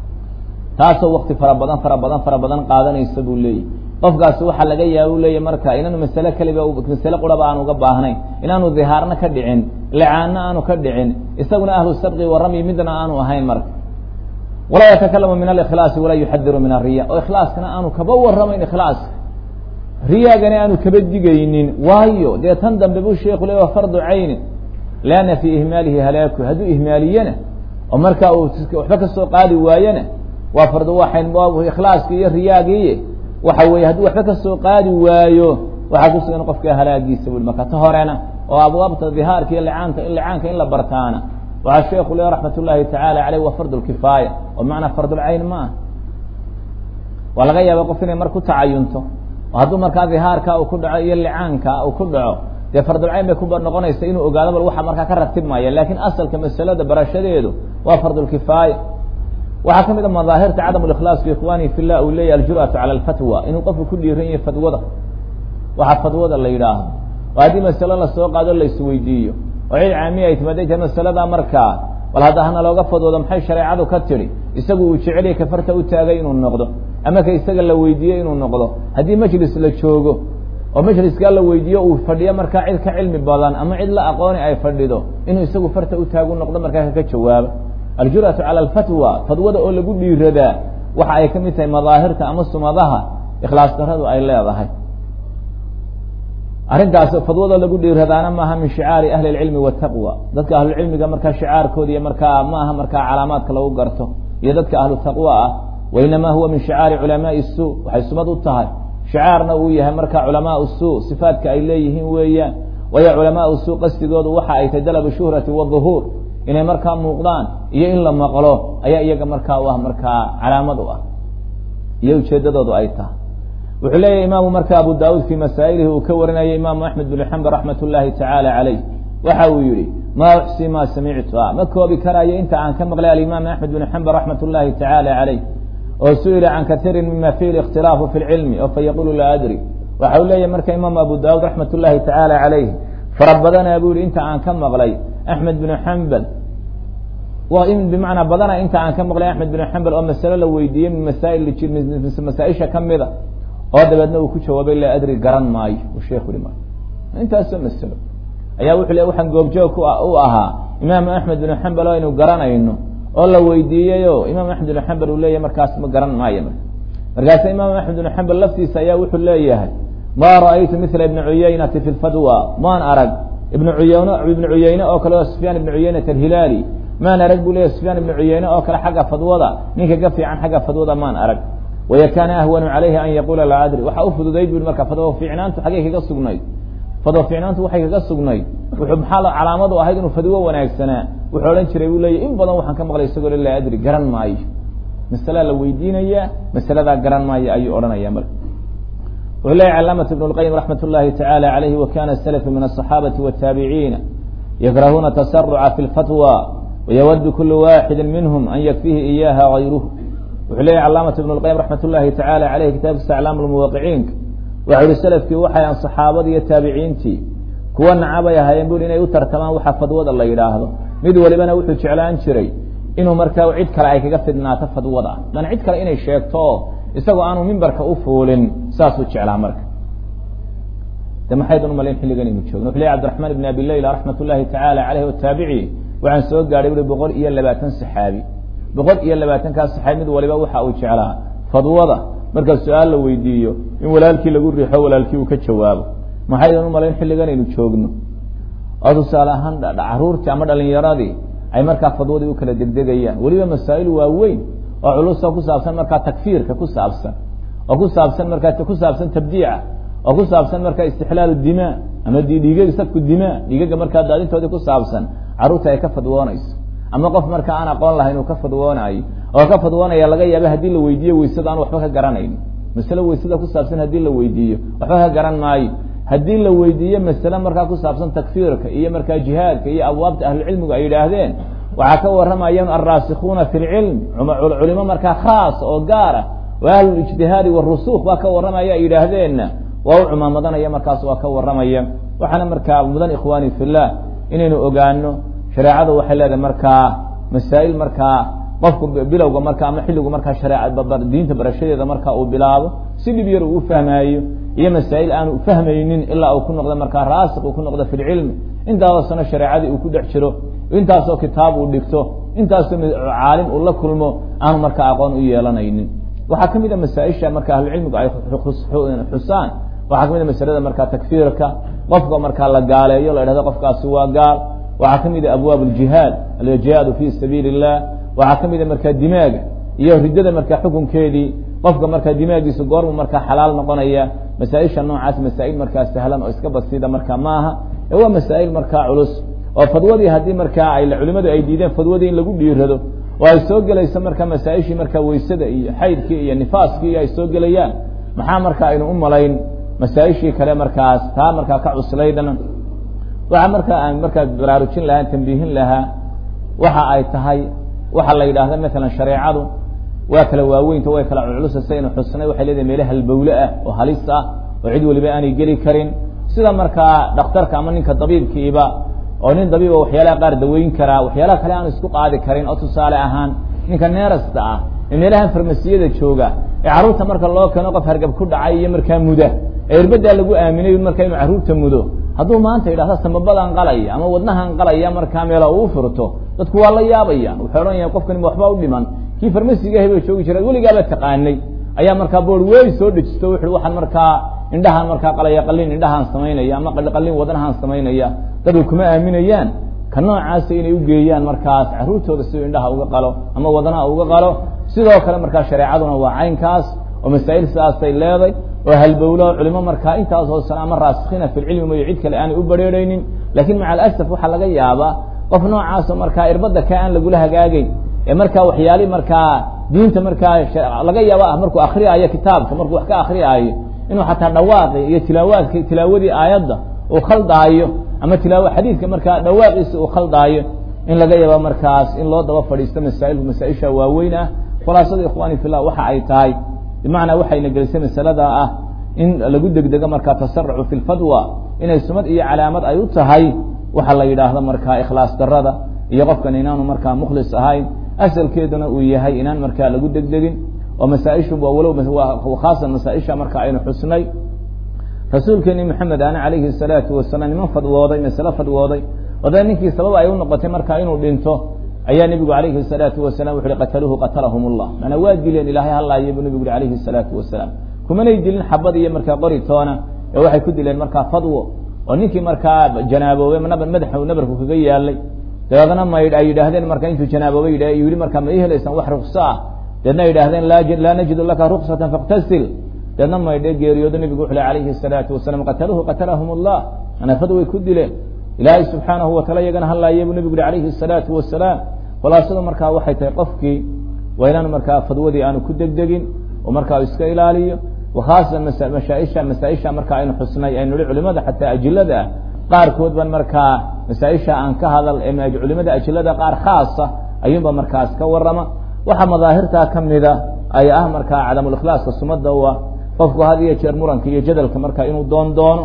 taasoo wakti fara badan fara badan fara badan qaadanaysa buu leeyahy qofkaasi waxaa laga yaaba u leeyahy marka inaanu masale keliba masale quraba aan uga baahnayn inaanu dhihaarna ka dhicin licaanna aanu ka dhicin isaguna ahlu sabqi wa ramyi midna aanu ahayn marka walaa yatakalamu min alikhlaasi walaa yuxadiru min ariya oo ikhlaaskana aanu kaba waramayn ikhlaaska riyaagana aanu kaba digaynin waayo dee tan dambe buu sheeku le waa fardu cayni lianna fii ihmaalihi halaaku hadduu ihmaaliyena oo markaa uu waxba kasoo qaadi waayena waa fardu waxayn ikhlaaski iyo riyaagii waxa weeye hadduu waxba kasoo qaadi waayo waxaa ku sugan qofka halaagiisa bui marka ta horena oo abwaabta dhihaarka iyo licaanka licaanka in la bartaana waxaa sheeku le raxmat ullaahi tacaala caleyh waa fard lkifaaya oo bimacnaa fardulcayn ma ah waa laga yaaba qof inay mar ku tacayunto oo hadduu markaa dhihaarka uu ku dhaco iyo licaanka uu ku dhaco dee fardulcayn bay ku noqonaysa inuu ogaado bal waxa markaa ka ratibmaya lakin asalka masalada barashadeedu waa fardulkifaaya waxaa ka mid a madaahirta cadam ikhlaaska ikhwani fi llah uu leeyahy aljur'atu cala alfatwa inuu qofku ku dhiiran yahay fatwada waxaa fatwada la yidhaahdo oo haddii masalo lasoo qaado la isweydiiyo oo cid caamiya ay timaaday tahay masalada markaa bal hadda hana looga fadwoodo maxay shareecadu ka tidhi isagu uu jeceliya kafarta u taagay inuu noqdo ama ka isaga la weydiiyey inuu noqdo haddii majlis la joogo oo majliskaa la weydiiyo uu fadhiyo markaa cid ka cilmi badan ama cid la aqooni ay fadhido inuu isagu farta u taagu noqdo markaa kaka jawaabo aljur'atu cala alfatwa fadwada oo lagu dhiiradaa waxa ay ka mid tahay madaahirta ama sumadaha ikhlaas daradu ay leedahay arrintaas fadwada lagu dhiiradaana maaha min shicaari ahli ilcilmi waataqwa dadka ahlu cilmiga markaa shicaarkooda iyo markaa maaha markaa calaamaadka lagu garto iyo dadka ahlu taqwa ah wainamaa huwa min shicaari culamaai suu waxay sumad u tahay shicaarna uu yahay markaa culamaa suu sifaadka ay leeyihiin weeyaan waayo culamaa suu qasdigoodu waxa ay tahay dalabu shuhrati waduhuur inay markaa muuqdaan iyo in la maqlo ayaa iyaga markaa u ah markaa calaamad u ah iyo ujeedadoodu ay tahay wuxuu leeyahay imaamu marka abu daud fii masaa'ilihi uu ka warinayay imaamu axmed bin xambal raxmat ullaahi tacaala calayh waxa uu yihi maa uxsi maa samictu ma koobi karayo inta aan ka maqlay alimaam axmed bin xambal raxmat ullaahi tacaala calayh oo su-ila can kaiirin mima fihi اkhtilaafu fi lcilmi oo fayaqulu laa adri waxa uu leeyahay marka imaamu abu daud raxmat ullaahi tacaala calayh fara badanaa buu yihi inta aan ka maqlay axmed bin xambal waa in bimacnaa badana inta aan ka maqlay axmed bin xambal oo masale la weydiiyey min masaa'il masaaisha kamida oo dabeedna uu ku jawaabay laa adri garan maayo uu sheekhu yidhi maayo intaasoo masalo ayaa wuxuu le waxaan goobjoog u ahaa imaamu axmed bin xambal oo aynu garanayno oo la weydiiyeyo imaam axmed bin xambal uu leeyahay markaas ma garan maayo marka markaasa imaam axmed bin xambal laftiisa ayaa wuxuu leeyahay maa ra'aytu mila ibni cuyaynati fi lfadwa maan arag ibn uyan ibnu cuyeyne oo kale oo sufyaan ibni cuyeynata alhilaali maan arag buu leeyahy sufyaan ibni cuyeyne oo kale xagga fadwada ninka ka fiican xagga fadwada maan arag waya kaana ahwanu calayhi an yaquula laa adri waxaa u fududayd bu marka fadwo fiicnaantu xaggay kaga sugnayd fadwo fiicnaantu waxay kaga sugnayd wuxuu maxaa calaamadu ahayd inuu fadwo wanaagsanaa wuxuu odhan jiray buu leeyahy in badan waxaan ka maqlay isagoo le laa adri garan maayo masalaa la weydiinaya masaladaa garan maayo ayuu odhanaya marka wuxuu leeyahy calaamatu ibn اlqayim raxmat ullaahi tacaala calayhi wakana salafu min aلصaxaabati wالtaabiciina yakrahuuna tasaruca fi اlfatwa wayawadu kulu waaxidi minhm an yakfihi iyaha gayruhu wuxuu leeyahy calaamatu ibn اlqayim raxmat ullaahi tacaala caleyh kitaabkiisa aclaam lmuwaqiciinka waxau yihi selafkii waxay an saxaabadii iyo taabiciintii kuwa nacabay ahaayeen bui inay u tartamaan waxa fadwada la yidhaahdo mid walibana wuxuu jeclaan jiray inuu markaa cid kale ay kaga fidnaato fadwada dan cid kale inay sheegto isagoo aanu mimbarka u fuulin saasuu jeclaa marka de maxaydun umalayn xilligan inu joogno wuxu leeyahy cabdiraxmaan ibn abi leyla raxmat ullaahi tacaala caleyh wataabici waxaan soo gaadhay bui boqol iyo labaatan saxaabi boqol iyo labaatankaas saxaabi mid waliba waxa uu jeclaa fadwada marka su-aal la weydiiyo in walaalkii lagu riixo walaalkii uu ka jawaabo maxaydan u malayn xilligan aynu joogno oo tusaale ahaan caruurtii ama dhalinyaradii ay markaa fadwadii u kala degdegayaan weliba masaa'il waaweyn oo culusa ku saabsan markaa takfiirka ku saabsan oo ku saabsan markaa ku saabsan tabdiica oo ku saabsan markaa istixlaalu dimaa ama dhiigaga safku dimaa dhiigaga markaa daadintoodii ku saabsan caruurta ay ka fadwoonayso ama qof marka aan aqoon lahayn uu ka fadwoonayo oo ka fadwoonaya laga yaaba haddii la weydiiyo weysada aan waxba ka garanayn masale weysada ku saabsan haddii la weydiiyo waxba ka garan maayo haddii la weydiiyo masale markaa ku saabsan takfiirka iyo markaa jihaadka iyo abwaabta ahlucilmigu ay yidhaahdeen waxaa ka waramayaan alraasikuuna fi lcilm culimo markaa khaas oo gaara oo ahlulijtihaadi warusuuk waa ka waramaya ay yidhaahdeenna waa u cumaamadanaya markaas waa ka waramaya waxaana markaa mudan ikhwaani fillah inaynu ogaano shareecadu waxay leedahay markaa masaa'il markaa qofku bilowga marka ama xilligu markaa shareecad diinta barashadeeda marka uu bilaabo si dhib yar uu u fahmaayo iyo masaa'il aanu fahmaynin ilaa uu ku noqdo markaa raasiq uu ku noqdo fi lcilmi intaasoo sano shareecadii uu ku dhex jiro intaasoo kitaab uu dhigto intaasoo caalim uu la kulmo aanu markaa aqoon u yeelanaynin waxaa kamid a masaaisha marka ahlucilmigu ay xusaan waxaa kamid a masalada markaa takfiirka qofka markaa la gaaleeyo la idhahdo qofkaasi waa gaal waxaa kamid a abwaab اjihaad aljihaadu fi sabiili الlah waxaa kamid a markaa dimaaga iyo ridada markaa xukunkeedii qofka markaa dimaagiisa goormu markaa xalaal noqonaya masaaisha noocaas masaa'il markaa sahlan oo iska basiida markaa maaha ee waa masaa'il markaa culus oo fadwadii haddii markaa ay culimadu ay diideen fadwadii in lagu dhiirado oo ay soo gelayso markaa masaa-ishii markaa weysada iyo xaydkii iyo nifaaskii ay soo gelayaan maxaa markaa aynu u malayn masaa-ishii kale markaas taa markaa ka cuslaydana waxaa markaa aan markaa baraarujin lahaa tambiihin lahaa waxa ay tahay waxa la yidhaahda maalan shareecadu waa kala waaweynta way kala culculusa saynu xusnay waxay leedahay meelo halbowle ah oo halis ah oo cid waliba aanay geli karin sida markaa dhakhtarka ama ninka dabiibkiiba oo nin dabiiba waxyaalaha qaar daweyn karaa waxyaalaha kale aan isku qaadi karin oo tusaale ahaan ninka neerasta ah ee meelahan farmasiyada jooga ee carruurta marka loo keeno qof hargab ku dhacay iyo markaa muda ee irbadaa lagu aaminay markaa inuu carruurta mudo hadduu maanta yidhahda samabadaan qalaya ama wadnahan qalaya markaa meela uu furto dadku waa la yaabayaan waxay odhanayaan qofkani waxba u dhiman kii farmasiga hebay joogi jira weligaaba taqaanay ayaa markaa boor wey soo dejisto wuxu waxaan markaa indhahan markaa qalaya qalin indhahan samaynaya ama qalin wadanahan samaynaya dadku kuma aaminayaan ka noocaas inay u geeyaan markaas caruurtooda si indhaha uga qalo ama wadanaha uga qalo sidoo kale markaa shareecaduna waa caynkaas oo masaa'il sidaasay leeday oo halbowlo culimo markaa intaas oo sana ama raasikhina fil cilmi iyo cid kale aan u bareeraynin laakiin maca alasaf waxa laga yaabaa qof noocaas oo markaa irbada ka aan lagu hagaagin ee markaa waxyaali markaa diinta markaa laga yaabaa markuu akhriyayo kitaabka markuu wax ka akhriyayo inuu xataa dhawaaqi iyo tilaawaadka tilaawadii aayadda uu khaldaayo ama tilaawa xadiidka markaa dhawaaqiisa uu khaldaayo in laga yaabo markaas in loo daba fadhiisto masaa'il masaa'isha waaweyn ah khulaasada ikhwaani fillah waxa ay tahay bimacnaa waxayna gelisay masalada ah in lagu degdego markaa tasarrucu fi lfadwa inay sumad iyo calaamad ay u tahay waxa la yidhaahdo markaa ikhlaas darada iyo qofkan inaanu markaa mukhlis ahayn asalkeeduna uu yahay inaan markaa lagu degdegin oo masaa-ishu waa walow khaasan masaa-isha marka aynu xusnay rasuulkeeni maxamed ana calayhi salaatu wasalaam niman fadwooday masale fadwooday oda ninkii sabab ay u noqotay markaa inuu dhinto ayaa nebigu calayhi salaatu wasalaam wuxu uhi qataluuhu qatalahum ullah manaa waa dileen ilaahay hallaaye buu nebigu uhi calayhi salaatu wasalaam kumanay dilin xabad iyo markaa qori toona ee waxay ku dileen markaa fadwo oo ninkii markaa janaaboobay madaxa nabarku kaga yaalay dabeedna maydh ay yidhaahdeen marka intuu janaaboobay yidh yidhi markaa ma ii helaysaan wax rukso ah deedna yidhahdeen laa najidu laka ruksatan faktasil deedna maydhe geeriyoodo nebigu wuxu alayhi الsalaatu wasalaam qataluuhu qatalahum ullah manaa fad way ku dileen ilaahay subxaanahu wataala iyagana hallaaye buu nebigu uhi alayhi الsalaatu wasalaam khulaasadu markaa waxay tahay qofkii waa inaanu markaa fadwadii aanu ku degdegin oo markaa iska ilaaliyo wakhaasatan masaaisha masaaisha markaa aynu xusnay aynu hi culimada xataa ajilada ah qaarkood ban markaa masaaisha aan ka hadal ee culimada ajilada qaar khaasa ayuunba markaas ka warama waxa madaahirtaa kamida ay ah markaa cadamulkhlaaska sumada u ah qofku had iyo jeer muranka iyo jadalka markaa inuu doon doono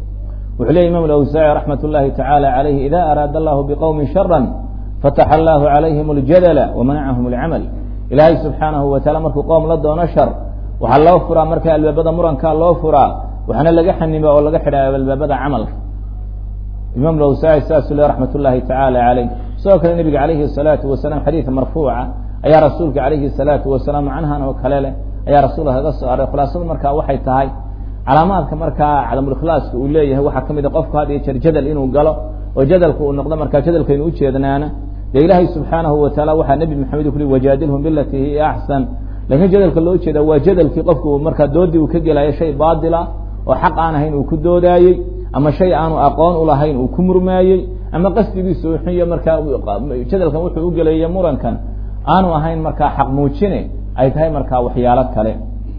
wuxuu leya imam awsaaci raxmat ullahi tacaala calayhi ida araada allahu biqowmin shara fataxa allahu calayhim اljadala wamanacahum اlcamal ilaahay subxaanahu wataala markuu qoom la doono shar waxaa loo furaa markaa albaabada murankaa loo furaa waxaana laga xanima oo laga xidhaa albaabada camalka imam awsaaci saasu le raxmat ullahi tacaala calayh sidoo kale nebiga calayhi الsalaatu wasalaam xadiida marfuuca ayaa rasuulka calayhi الsalaatu wasalaam canhan oo kale leh ayaa rasuulka kaga soo aray khulaasadu markaa waxay tahay calaamaadka markaa cadamulkhlaaska uu leeyahay waxaa kamid a qofku had iyo jeer jadal inuu galo oo jadalka uu noqdo markaa jadalkaynu ujeednaana dee ilaahay subxaanahu wataala waxaa nebi maxamed ku ui wajaadilhum bilati hiya axsan lakiin jadalka loo jeeda waa jadalkii qofku markaa doodii uu ka gelayo shay baatila oo xaq aan ahayn uu ku doodaayey ama shay aanu aqoon ulahayn uu ku murmaayey ama qasdigiisa uxiyo markaa jadalkan wuxuu u gelaya murankan aanu ahayn markaa xaq muujine ay tahay markaa waxyaalo kale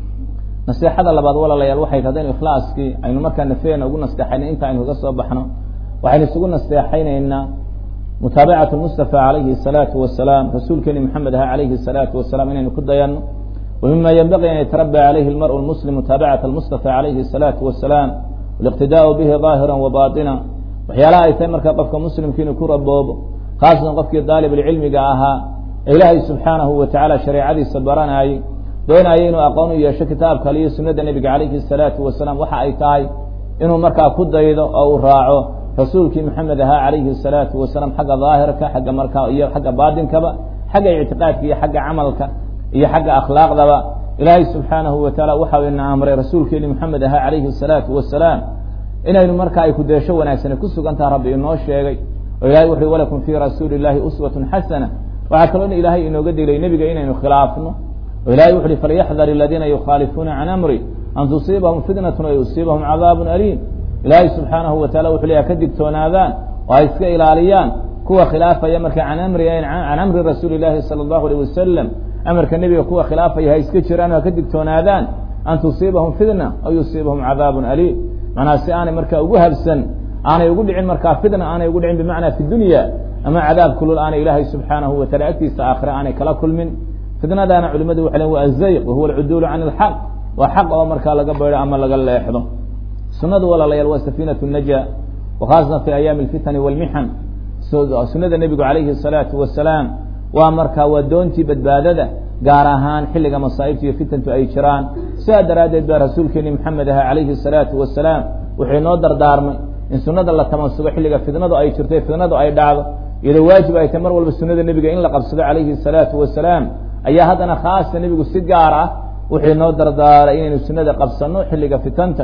naseexada labaad walaalayaal waxay tahay in ikhlaaskii aynu markaa nafeena ugu nasteexayna inta aynu kaga soo baxno waxaynu isugu nasteexaynaynaa mutaabacatu mustafa calayhi الsalaatu wasalaam rasuulkeeni maxamed aha calayhi الsalaatu wasalaam inaynu ku dayano wamima yenbaqi an yatarabى calayhi اlmarء اlmuslim mutaabacata اlmustafa calayhi الsalaatu wasalaam wاliqtidaau bihi ظaahira wabaطina waxyaalaha ay tahay markaa qofka muslimka inuu ku raboobo khaasatan qofkii daalib cilmiga ahaa ee ilaahay subxaanahu watacaala shareecadiisa baranayey doonaya inuu aqoon u yeesho kitaabka ale iyo sunada nebiga calayhi الsalaatu wasalaam waxa ay tahay inuu markaa ku daydo oo uu raaco rasuulkii maxamed ahaa calayhi الsalaatu wasalaam xagga daahirka xagga markaa iyo xagga baatinkaba xagga ictiqaadka iyo xagga camalka iyo xagga akhlaaqdaba ilaahay subxaanahu wataala waxau ina amray rasuulkeeni maxamed ahaa calayhi الsalaatu wasalaam inaynu markaa ay kudeesho wanaagsane ku sugantaha rabbi inoo sheegay oo ilahay wuxu walakum fii rasuuli اllahi uswatun xasana waxaa kaloo in ilaahay inooga dilay nebiga inaynu khilaafno oo ilahay wuxu uhi falyaxdar aladiina yukhaalifuuna can amri an tusiibahum fitnatun o yusiibahum cadaabun aliim ilaahay subxaanahu wataala wuxu leeya ka digtoonaadaan oo ay iska ilaaliyaan kuwa khilaafaya marka can amri can amri rasuuli llahi salى اllahu alيh wasalam amarka nebiga kuwa khilaafaya ha iska jiraan ha ka digtoonaadaan an tusiibahum fitna aw yusiibahum cadaabun aliim macnaha si aanay markaa ugu habsan aanay ugu dhicin markaa fitna aanay ugu dhicin bimacnaa fi dunya ama cadaab kulul aanay ilaahay subxaanahu wataala agtiisa aakhire aanay kala kulmin fitnadaana culimadu waxay len wa azayq wahuwa alcuduulu can اlxaq waa xaq oo markaa laga baydo ama laga leexdo sunadu walaalayaal waa safiinatu naja wakhaasatan fi ayaami alfitani walmixan sunada nebigu calayhi الsalaatu wasalaam waa markaa waa doontii badbaadada gaar ahaan xilliga masaa'ibta iyo fitantu ay jiraan sidaa daraaddeed baa rasuulkeeni maxamed aha calayhi الsalaatu wasalaam wuxuu inoo dardaarmay in sunada la tamansugo xilliga fitnadu ay jirto fitnadu ay dhacdo iyadoo waajib ay tahay mar walba sunada nebiga in la qabsado calayhi الsalaatu wasalaam ayaa haddana khaasa nebigu si gaar ah wuxuu inoo dardaaray inaynu sunada qabsano xilliga fitanta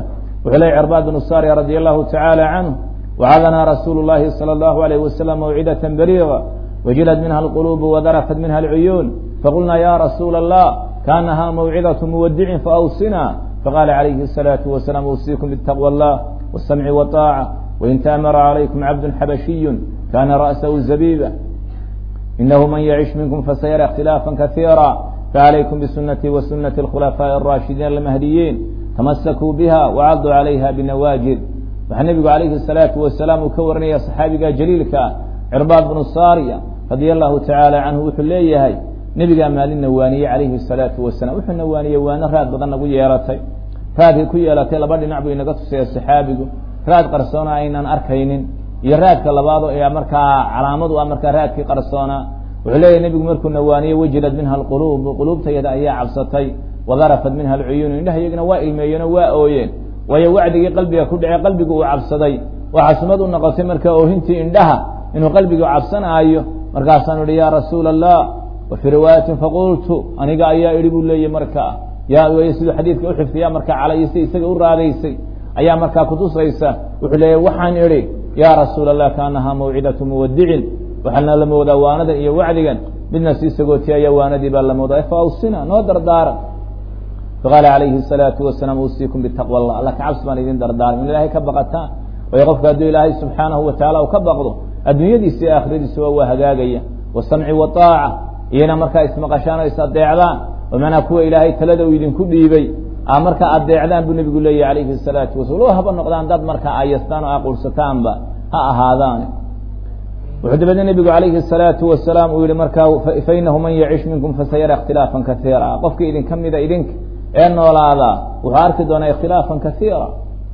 wuxuu leeyay Cirbaad bin Sariya radiyallahu ta'ala anhu wa'adana Rasuulullaahi sallallahu alayhi wasallam maw'idatan baliigha wajilat minha alqulub wa darafat minha al'uyun faqulna ya Rasuulallah kanaha maw'idatu muwaddi'in fa'awsina faqala alayhi الsalatu wasalam usiikum bittaqwallah was-sam'i wa ta'a wa in ta'amara alaykum 'abdun habashiyyun kana ra'sahu zabiba innahu man ya'ish minkum fasayara ikhtilafan kathira فعليكم بسنتي وسنة الخلفاء الراشدين المهديين تمسكوا بها وعضوا عليها بالنواجذ والنبي عليه الصلاة والسلام كورني يا صحابي جليلك عرباض بن الصارية رضي الله تعالى عنه وحليه هاي نبي مال النوانية عليه الصلاة والسلام وحل النوانية وانا راد بدن نقول يارتي راد كي يارتي لبدي نعبو ينقص يا صحابي راد قرصونا أين أركينين يراد كلباضو يا مركا علامة وأمركا راد كي قرصونا وعليه النبي مركو النوانية وجلت منها القلوب وقلوب تيدا أيها عبصتي وظرفت منها العيون إنها يقنا وإلميين وأوين ويا وعدي قلبي كدعي قلبي وعبصتي وعصمد النقص مركا أوهنتي إندها إنه قلبي وعبصنا أيه مركا صنوا يا رسول الله وفي رواية فقلت أنا قايا إريب لي مركا يا ويسد حديثك أحفظ يا مركا على يسي سيقول راديسي أيا مركا كتوس ريسا وحليه وحان إري يا رسول الله كانها موعدة مودع وحنا لمودا وانا iyo wacdigan midna si sagootiyay waanadi baa lamooda faawsina noo dardaar faqala alayhi salatu wassalam usiikum bittaqwa allah alla ka'abs baan idin dardaar in ilaahay ka baqata way qofka haduu ilaahay subhanahu wa ta'ala ka baqdo adduunyadiisa iyo aakhiradiisa waa hagaagaya wasam'i wa taa'a iyana marka ismaqashaana isadeecdaan ومعنى كوا إلهي تلدوا يدين كديبي أمرك أدعدان بنبي الله عليه الصلاة والسلام لو هبا النقدان داد مرك آيستان وأقول ستان با ها هذان وحدب النبي عليه الصلاة والسلام ويقول مركا فإنه من يعيش منكم فسيرى اختلافا كثيرا قفك إذن كم إذا إذنك إنه ولا هذا وحارك دون اختلافا كثيرا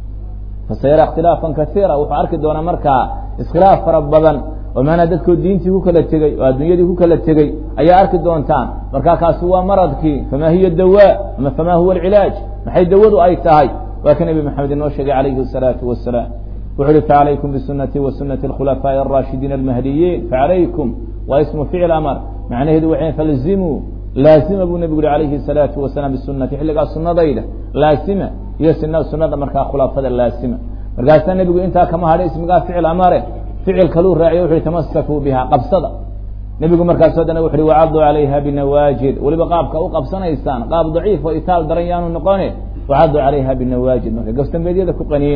فسيرى اختلافا كثيرا وحارك دون مركا اسخلاف ربضا ومعنى ذلك الدين تيكو كلا تغي والدنيا تيكو كلا تغي أي أرك دونتان مركا كاسوا مرضك فما هي الدواء فما هو العلاج ما حي الدواء أي تهي وكان نبي محمد النوشي عليه الصلاة والسلام وحلف عليكم بسنة وسنة الخلفاء الراشدين المهديين فعليكم واسم فعل أمر معنى هذا وحين فلزموا لازم أبو النبي عليه الصلاة والسلام بالسنة حلق السنة ضيلة لازمة هي السنة والسنة مركا خلافة اللازمة مركا النبي أنت كما هذا اسم فعل أمره فعل كلور راعي وحي تمسكوا بها قبصدا نبي مركز سودنا وحي وعضوا عليها بالنواجذ ولبقابك او قبصنا انسان قاب ضعيف وايتال دريان النقاني وعضوا عليها بالنواجذ مركز قبستن بيديده كقنين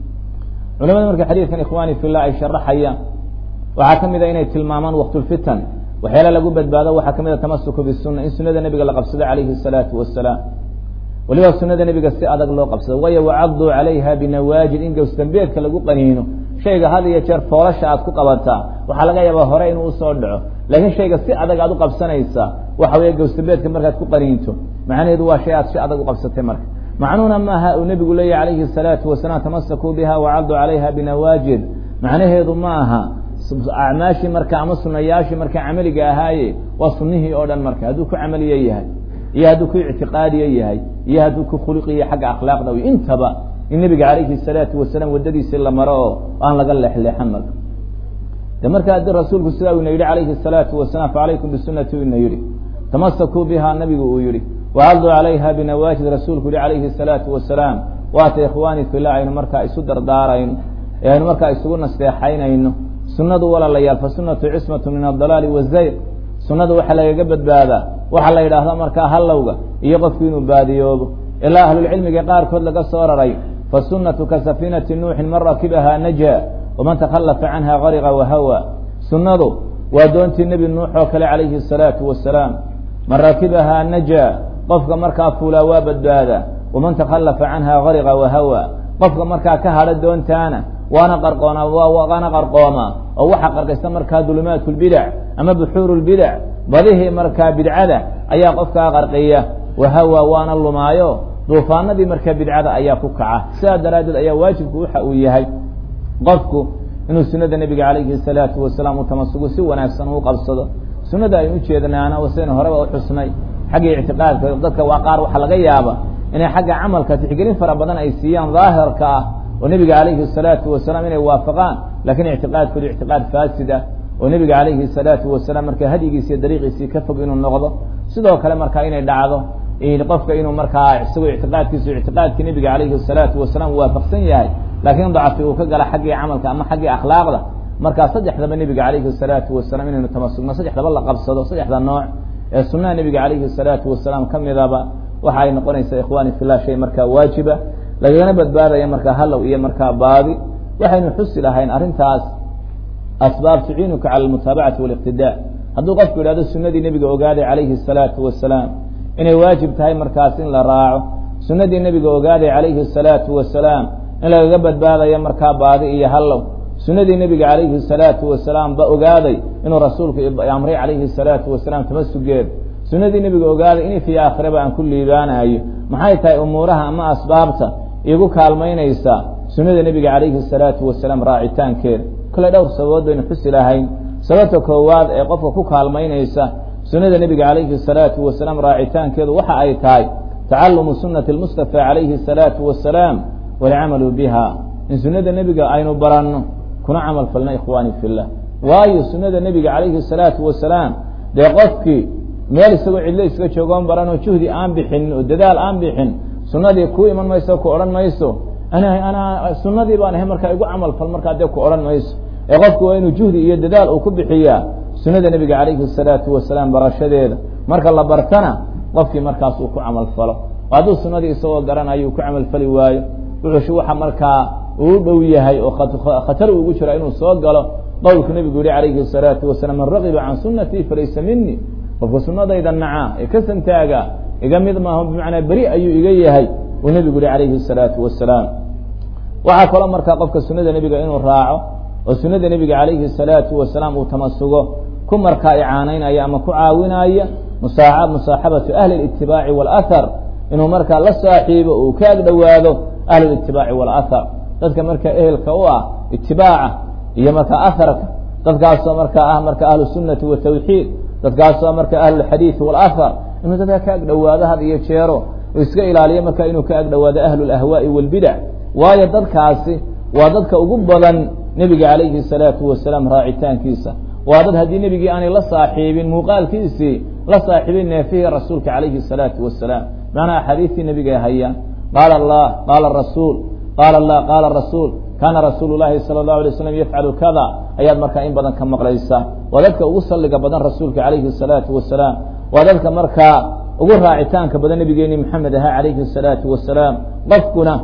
علماء مركز حديث كان اخواني في الله شرحيا وحكم اذا اني تلمامان وقت الفتن وحيلا لغو بدباده وحكم اذا تمسكوا بالسنه ان سنه النبي قال قبصد عليه الصلاه والسلام ولو سنه النبي قال سي ادق لو قبصد ويا وعضوا عليها بالنواجذ ان قبستن بيدك لغو قنينو shayga hal iyo jeer foolasha aad ku qabataa waxa laga yaabaa hore inuu soo dhaco laakiin shayga si adag aad u qabsanaysa waxa weeye gowstabeedka markaad ku qariinto macnaheedu waa shay aad si adag u qabsatay marka macnuuna ma aha uu nabigu leeyahay alayhi salatu wasalaam tamassaku biha wa 'addu 'alayha binawajid macnaheedu ma aha a'maashi marka ama sunnayaashi marka amaliga ahaaye waa sunnihi oo dhan marka haduu ku amaliye yahay iyo haduu ku i'tiqaadiye yahay iyo haduu ku khuluqiye xagga akhlaaqda iyo intaba النبي عليه الصلاة والسلام وددي سلم مراه أن لقى لحلحن مرك دمرك هذا الرسول صلى الله عليه الصلاة والسلام فعليكم بالسنة والنيري تمسكوا بها النبي ويري وعضوا عليها بنواجذ رسولك عليه الصلاة والسلام واتي إخواني في الله إنه مركا يسدر دارين يعني مركا يسوون استيحين إنه سنة ولا ليال فسنة عصمة من الضلال والزيغ سنة وحلا يقبض بهذا وحلا يلاها مركا هلوغا يغفين باديوغ إلا أهل العلم يقار كل قصور رأي فالسنة كسفينة نوح من ركبها نجا ومن تخلف عنها غرق وهوى سنة ودونت النبي نوح وكل عليه الصلاة والسلام من ركبها نجا قفك مركا فولا وابدادا ومن تخلف عنها غرق وهوى قفك مركا كهر الدونتانا وانا قرقونا وانا قرقوما او حقر كستمركا ظلمات البدع اما بحور البدع بذيه مركا بدعة ايا قفك غرقية وهوى وانا اللمايو duufaanadii marka bidcada ayaa ku kaca sidaa daraadid ayaa waajibku waxa uu yahay qofku inuu sunnada nabiga kaleeyhi salaatu wasalaam u tamasugo si wanaagsan u qabsado sunnada ay u jeedanaana waseen horeba u xusnay xagga i'tiqaadka dadka waa qaar waxa laga yaaba inay xagga amalka tixgelin fara badan ay siiyaan zaahirka oo nabiga kaleeyhi salaatu wasalaam inay waafaqaan laakiin i'tiqaadku i'tiqaad faasida oo nabiga kaleeyhi salaatu wasalaam marka hadigiisa dariiqiisa ka fog inuu noqdo sidoo kale marka inay dhacdo qofka inuu markaa isagoo ictiqaadkiisu ictiqaadkii nabiga calayhi الsalaatu wasalaam waafaqsan yahay laakiin dacfi uu ka gala xaggii camalka ama xaggii akhlaaqda markaa saddexdaba nebiga calayhi الsalaatu wasalaam inaynu tamasugno saddexdaba la qabsado saddexda nooc ee sunaha nebiga calayhi الsalaatu wasalaam ka midaba waxa ay noqonaysaa ikhwaani fillah shay markaa waajiba lagana badbaadaya markaa halow iyo markaa baadi waxaynu xusi lahayn arrintaas asbaab tuciinuka cala almutaabacati wاliqtidaa hadduu qofku yidhahdo sunadii nebiga ogaaday calayhi الsalaatu wasalaam inay waajib tahay markaas in la raaco sunadii nebiga ogaaday calayhi الsalaatu wasalaam in lagaga badbaadayo markaa baadi iyo hallow sunadii nebiga calayhi الsalaatu wasalaam ba ogaaday inuu rasuulku amray calayhi الsalaatu wasalaam tamasugeed sunadii nebiga ogaaday in fii aakhiraba aan ku liibaanayo maxay tahay umuuraha ama asbaabta igu kaalmaynaysa sunada nebiga calayhi الsalaatu wasalaam raacitaankeeda kale dhowr sababood baynu xusi lahayn sababta koowaad ee qofka ku kaalmaynaysa sunada nebiga calayhi الsalaatu wasalaam raacitaankeedu waxa ay tahay tacalumu sunati اlmustafa calayhi الsalaatu wasalaam walcamalu biha in sunada nebiga aynu baranno kuna camal falno ikhwaani fillah waayo sunada nebiga calayhi الsalaatu wasalaam dee qofkii meel isagoo cidlo iskaga joogoon baranoo juhdi aan bixin oo dadaal aan bixin sunadii ku iman mayso ku odhan mayso ana ana sunadii baan ahay markaa igu camal fal markaa dee ku odhan mayso ee qofku waa inuu juhdi iyo dadaal uu ku bixiyaa sunada nebiga calayhi الsalaatu wasalaam barashadeeda marka la bartana qofkii markaas uu ku camal falo hadduu sunadii isagoo garanayo uu ku camal fali waayo wuxuu waxa markaa uu dhow yahay oo khatar ugu jira inuu soo galo qowlku nebigu yihi calayhi الsalaatu wasalaam man ragiba can sunatii falaysa minii qofka sunadayda naca ee ka santaaga iga mid maaho bimacnaa beri ayuu iga yahay uu nebigu yihi calayhi الsalaatu wasalaam waxaa kaloo markaa qofka sunada nebiga inuu raaco oo sunada nebiga calayhi الsalaatu wasalaam uu tamasugo ku markaa icaanaynaya ama ku caawinaya musaaxabatu ahli اlitibaaci wاlahar inuu markaa la saaxiibo uu ka ag dhowaado ahlu اlitibaaci wاlahar dadka markaa ehelka u ah itibaaca iyo markaa aharka dadkaasoo markaa ah marka ahlu sunati watawxiid dadkaasoo marka ahlu اlxadiiث wاlahar inuu dadka ka ag dhowaado had iyo jeero oo iska ilaaliyo marka inuu ka ag dhowaado ahlu اlahwaaءi wاlbidac waayo dadkaasi waa dadka ugu badan nebiga calayhi الsalaatu wasalaam raacitaankiisa waa dad haddii nebigii aanay la saaxiibin muuqaalkiisii la saaxiibin neefihii rasuulka calayhi الsalaatu wasalaam macnaa axaadiistii nebigay hayaan qaala allah qaala rasuul qaala allah qaala rasuul kaana rasuulu llahi salى الlahu alay slam yafcalu kada ayaad markaa in badan ka maqlaysaa waa dadka ugu salliga badan rasuulka calayhi الsalaatu wasalaam waa dadka markaa ugu raacitaanka badan nebigeeni maxamed ahaa calayhi الsalaatu wasalaam qofkuna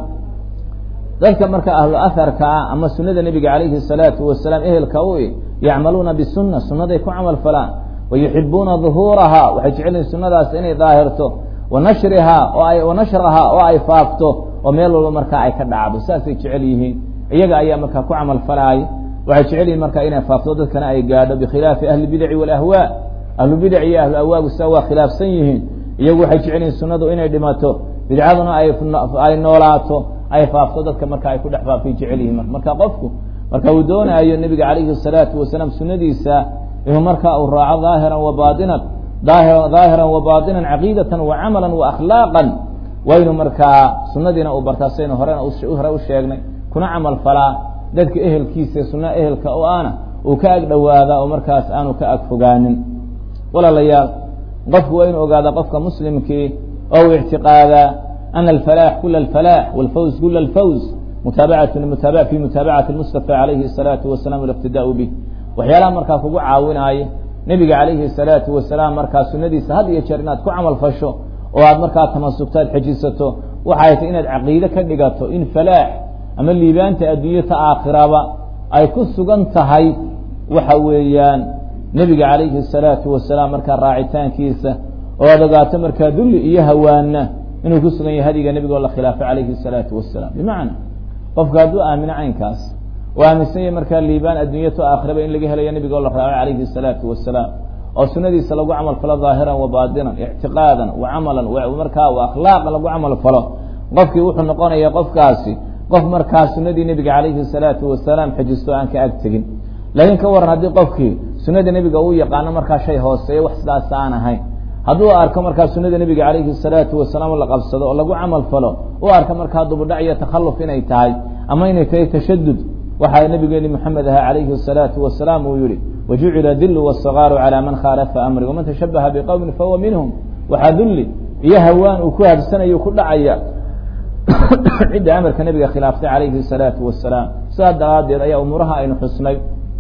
dadka marka ahlu aharka ah ama sunada nebiga calayhi الsalaatu wasalaam ehelka u yacmaluuna bisuna sunaday ku camal falaan wayuxibuuna ظuhuuraha waxay jecelyihin sunadaas inay daahirto wanashrihaa oo ay wanashrahaa oo ay faafto oo meel walba markaa ay ka dhacdo saasay jecel yihiin iyaga ayaa markaa ku camal falaaya waxay jecel yihin markaa inay faafto dadkana ay gaadho bikhilaafi ahli bidaci wاlahwaa ahlu bidac iyo ahlu ahwaagu saa waa khilaafsan yihiin iyagu waxay jecel yihin sunadu inay dhimato bidcaduna ay noolaato ay faafto dadka marka ay ku dhex faafay jecel yihiin marka qofku marka uu doonaayo nebiga calayhi الsalaatu wasalaam sunadiisa inuu markaa uu raaco aahiran wa baainan ظaahiran wa baطinan caqiidatan wa camala wa akhlaaqan waa inuu markaa sunadiina uu bartaa saynu horena hore u sheegnay kuna camal falaa dadka ehelkiisa sunna ehelka o ana uu ka ag dhowaada oo markaas aanu ka ag fogaanin walaalayaal qofku waa inuu ogaada qofka muslimkii oo u ictiqaadaa ana alfalaax kula alfalaax wاlfawz kula alfawz mutaabacat fi mutaabacati اlmustafa calayhi الsalaatu wasalaam wاliqtidaau bih waxyaalaha markaa kugu caawinaayo nebiga calayhi الsalaatu wasalaam markaa sunadiisa had iyo jeer inaad ku camal fasho oo aad markaa tamasugto aad xejisato waxay tay inaad caqiide ka dhigato in falaax ama liibaanta adduunyo ta aakhiraba ay ku sugan tahay waxa weeyaan nebiga calayhi الsalaatu wasalaam markaa raacitaankiisa oo aad ogaato markaa dulli iyo hawaana inuu ku sugan yahay hadiga nebigoo la khilaafay calayhi الsalaatu wasalaam bimacna qofka hadduu aamino caynkaas oo aaminsan yahay markaa liibaan adduunyo to aakhiraba in laga helayo nebigoo la raacay calayhi الsalaatu wasalaam oo sunadiisa lagu camal falo ظaahiran wa baatinan ictiqaadan wa camalan markaa wa akhlaaqan lagu camal falo qofkii wuxuu noqonaya qofkaasi qof markaa sunadii nebiga calayhi الsalaatu wasalaam xejisto aan ka ag tegin laakiin ka waran haddii qofkii sunada nebiga uu yaqaano markaa shay hooseeya wax sidaas aan ahayn hadduu arko markaa sunada nebiga calayhi الsalaatu wasalaam la qabsado oo lagu camal falo u arka markaa dubudhac iyo takhalluf inay tahay ama inay tahay tashadud waxaa nabigeeni mxamed ahaa calayhi الsalaatu wasalaam uu yihi wajucila dilu wالصagaaru calى man khaalafa amri waman tashabaha bqowmin fahuwa minhum waxaa dulli iyo hawaan uu ku habsanayo ku dhacaya cidda amarka nabiga khilaaftay calayhi salaatu wasalaam sidaa daraaddeed ayaa umuuraha aynu xusnay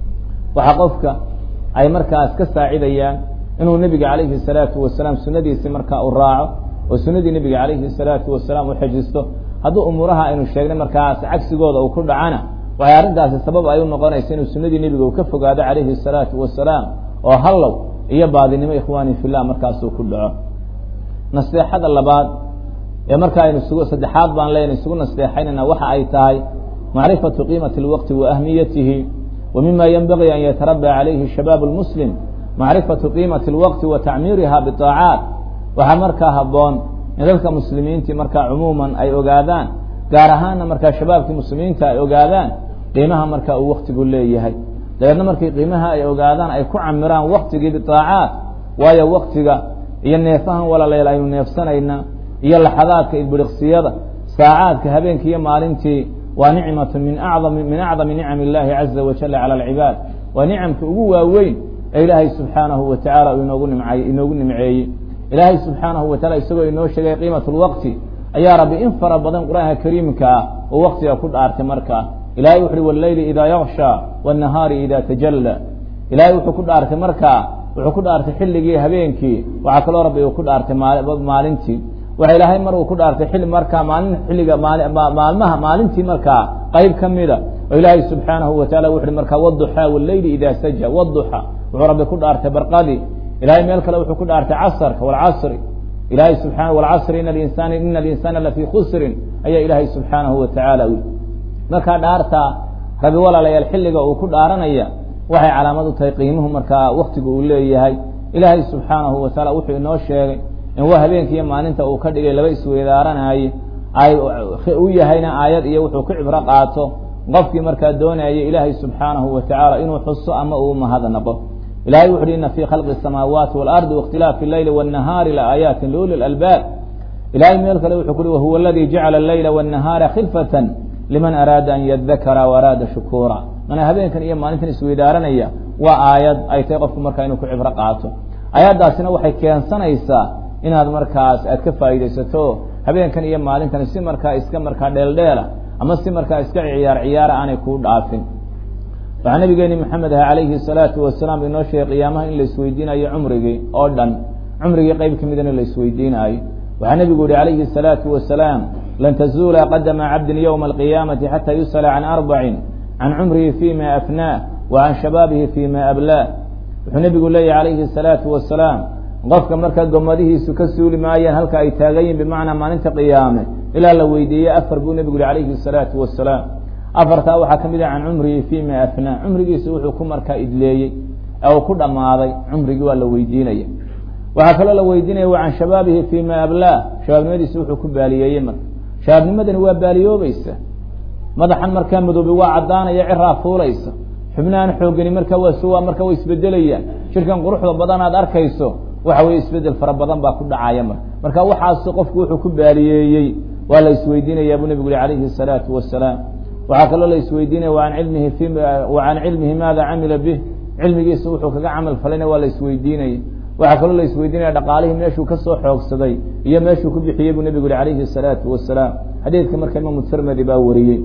waxaa qofka ay markaas ka saacidayaan inuu nebiga calayhi salaatu wasalaam sunadiisii markaa u raaco oo sunadii nebiga calayhi salaatu wasalaam u xejisto hadduu umuuraha aynu sheegnay markaas cagsigooda uu ku dhacana waxay arrintaasi sabab ay u noqonaysa inuu sunadii nebiga uu ka fogaado calayhi salaatu wasalaam oo hallow iyo baadinimo ikhwaani fillah markaasuu ku dhaco naseexada labaad ee marka aynu isugu saddexaad baan leenahay isugu naseexaynayna waxa ay tahay macrifatu qiimati alwaqti wa ahmiyatihi wa mima yanbaghi an yatarabba calayhi shabaab almuslim macrifatu qiimati alwaqti wa tacmiiriha bitaacaat waxaa markaa habboon in dadka muslimiintii markaa cumuuman ay ogaadaan gaar ahaanna markaa shabaabkii muslimiinta ay ogaadaan qiimaha markaa uu waktigu leeyahay dabeedna markii qiimaha ay ogaadaan ay ku camiraan waktigii bitaacaat waayo waktiga iyo neefahan walaaleel aynu neefsanayna iyo laxadaadka ilbiriqsiyada saacaadka habeenkii iyo maalintii waa nicmatu min acdami min acdami nicam illaahi caza wajala cala alcibaad waa nicamka ugu waaweyn ee ilaahay subxaanahu wa tacaala uu inoogu nimcay inoogu nimceeyey ilaahay subxaanahu wa taala isagoo inoo sheegay qiimatu lwaqti ayaa rabbi in fara badan qur-aanka kariimka ah oo waktiga ku dhaartay markaa ilahay wuxu uhi walleyli idaa yaksha wاnnahaari idaa tajalla ilahay wuxuu ku dhaartay markaa wuxuu ku dhaartay xilligii habeenkii waxaa kaloo rabbi uu ku dhaartay maalintii waxa ilaahay mar uu ku dhaartay xilli markaa maalin xilliga maalmaha maalintii markaa qayb ka mida oo ilaahay subxaanahu wa taala wuxu uhi markaa wduxaa walleyli idaa saja wduxa wuxuu rabbi ku dhaartay barqadii ilahay meel kale wuxuu ku dhaartay casrka wاlcasri ilahay subxana wاlcasri ina alinsana ina alinsana lafii khusrin ayaa ilaahay subxaanahu wa tacaala u markaa dhaarta rabi walaalayaal xilliga uu ku dhaaranaya waxay calaamad u tahay qiimuhu markaa waktigu uu leeyahay ilaahay subxaanahu wa taala wuxuu inoo sheegay in waa habeenkiiyo maalinta uu ka dhigay laba isweydaaranaaye ay u yahayna aayad iyo wuxuu ku cibro qaato qofkii markaa doonaya ilaahay subxaanahu wa tacaala inuu xuso ama uu mahadnaqo ilahay wuxu uhi ina fii khalqi الsamaawaati wاlardi waاkhtilaafi اleyli wالnahaari laaayaati liuli اlalbaab ilahay meel kale wuxuu ku uhi wahuwa aladii jacala اleyla wالnahaara khilfatan liman araada an yadakara waraada shukuura mana habeenkan iyo maalintan isweydaaranaya waa aayad ay tahay qofku markaa inuu ku cibro qaato aayaddaasina waxay keensanaysaa inaad markaas aad ka faa'iidaysato habeenkan iyo maalintan si markaa iska markaa dheeldheela ama si markaa iska ciyaar ciyaara aanay kuu dhaafin waxaa nabigeeni maxamed ah calayhi الsalaatu wasalaam inoo sheegay qiyaamaha in la isweydiinayo cumrigii oo dhan cumrigii qayb ka midana la isweydiinaayo waxaa nebigu yihi calayhi الsalaatu wasalaam lan tazuula qadama cabdin ywma alqiyaamati xata yusala can arbacin can cumrihi fima afnaah wa can shabaabihi fima ablaah wuxuu nebigu leeyahy calayhi الsalaatu wasalaam qofka markaa gomadihiisu ka suuli maayaan halka ay taagayiin bimacnaa maalinta qiyaame ilaa la weydiiyey afar buu nebigu yihi calayhi الsalaatu wasalaam afartaa waxaa ka mid ah can cumrihi fima afnaa cumrigiisa wuxuu ku markaa idleeyey ee uu ku dhammaaday cumrigii waa la weydiinaya waxaa kaloo la weydiinaya wa can shabaabihi fima ablaah shabaabnimadiisa wuxuu ku baaliyeeyey marka shabaabnimadani waa baaliyoobaysa madaxan markaa madoobe waa caddaanaya ciraa fuulaysa xubnahan xoogani markaa waa suwa marka way isbedelayaan shirkan quruxda badan aad arkayso waxa weye isbedel fara badan baa ku dhacaya marka marka waxaas qofku wuxuu ku baaliyeeyey waa la isweydiinaya buu nebigu yihi calayhi الsalaatu wasalaam waxaa kaloo la isweydiinaya an ilmihi wa can cilmihi maada camila bih cilmigiisa wuxuu kaga camal falayna waa la isweydiinaya waxaa kaloo la isweydiinaya dhaqaalihii meeshuu kasoo xoogsaday iyo meeshuu ku bixiyey buu nebigu yihi calayhi الsalaatu wasalaam xadiidka marka imaamu tirmidi baa wariyey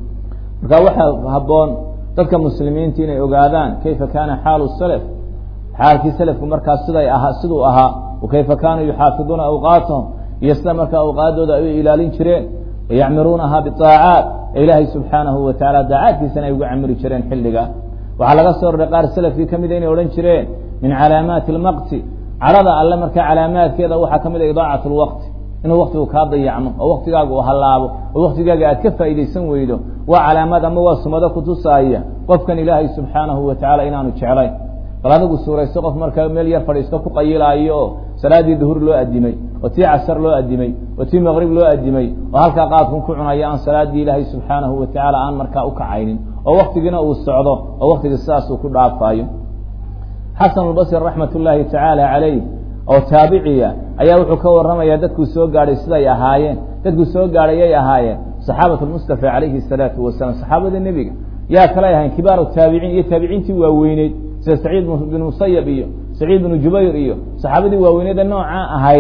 marka waxaa habboon dadka muslimiinta inay ogaadaan kayfa kaana xaalu salaf xaalkii salafku markaas siday ahaa siduu ahaa wakayfa kaanuu yuxaafiduuna awqaatahum iyo sida markaa awqaadooda ay u ilaalin jireen yacmiruunaha biطaacaat ee ilaahay subxaanahu wa tacaala daacaadkiisana ay ugu camiri jireen xilliga waxaa laga soo roray qaar salafkii ka mida inay odhan jireen min calaamaati اlmaqti cadhada alle markaa calaamaadkeeda waxaa ka mid a idaacat اlwaqti inuu waktigu kaa dayacmo oo waktigaaga u halaabo oo waktigaaga aad ka faa'iidaysan weydo waa calaamaad ama waa sumado kutusaaya qofkan ilaahay subxaanahu wa tacaala inaanu jeclayn bal adigu suurayso qof markaa meel yar fadhiisto ku qayilaayo oo salaaddii duhur loo adimay oo tii casar loo adimay oo tii maqrib loo adimay oo halkaa qaadkun ku cunayo aan salaaddii ilaahay subxaanahu wa tacaala aan markaa u kacaynin oo waktigiina uu socdo oo waktigii sidaas uu ku dhaafaayo xasan albasri raxmat ullaahi tacaala calayh oo taabiciya ayaa wuxuu ka warramaya dadkuu soo gaadhay siday ahaayeen dadkuu soo gaadhay yay ahaayeen saxaabatu mustafa calayhi الsalaatu wasalaam saxaabada nebiga yaa kalay ahayn kibaaru taabiciin iyo taabiciintii waaweyneyd sida saciid bin musayab iyo saciid binu jubayr iyo saxaabadii waaweyneeda noocaa ahayd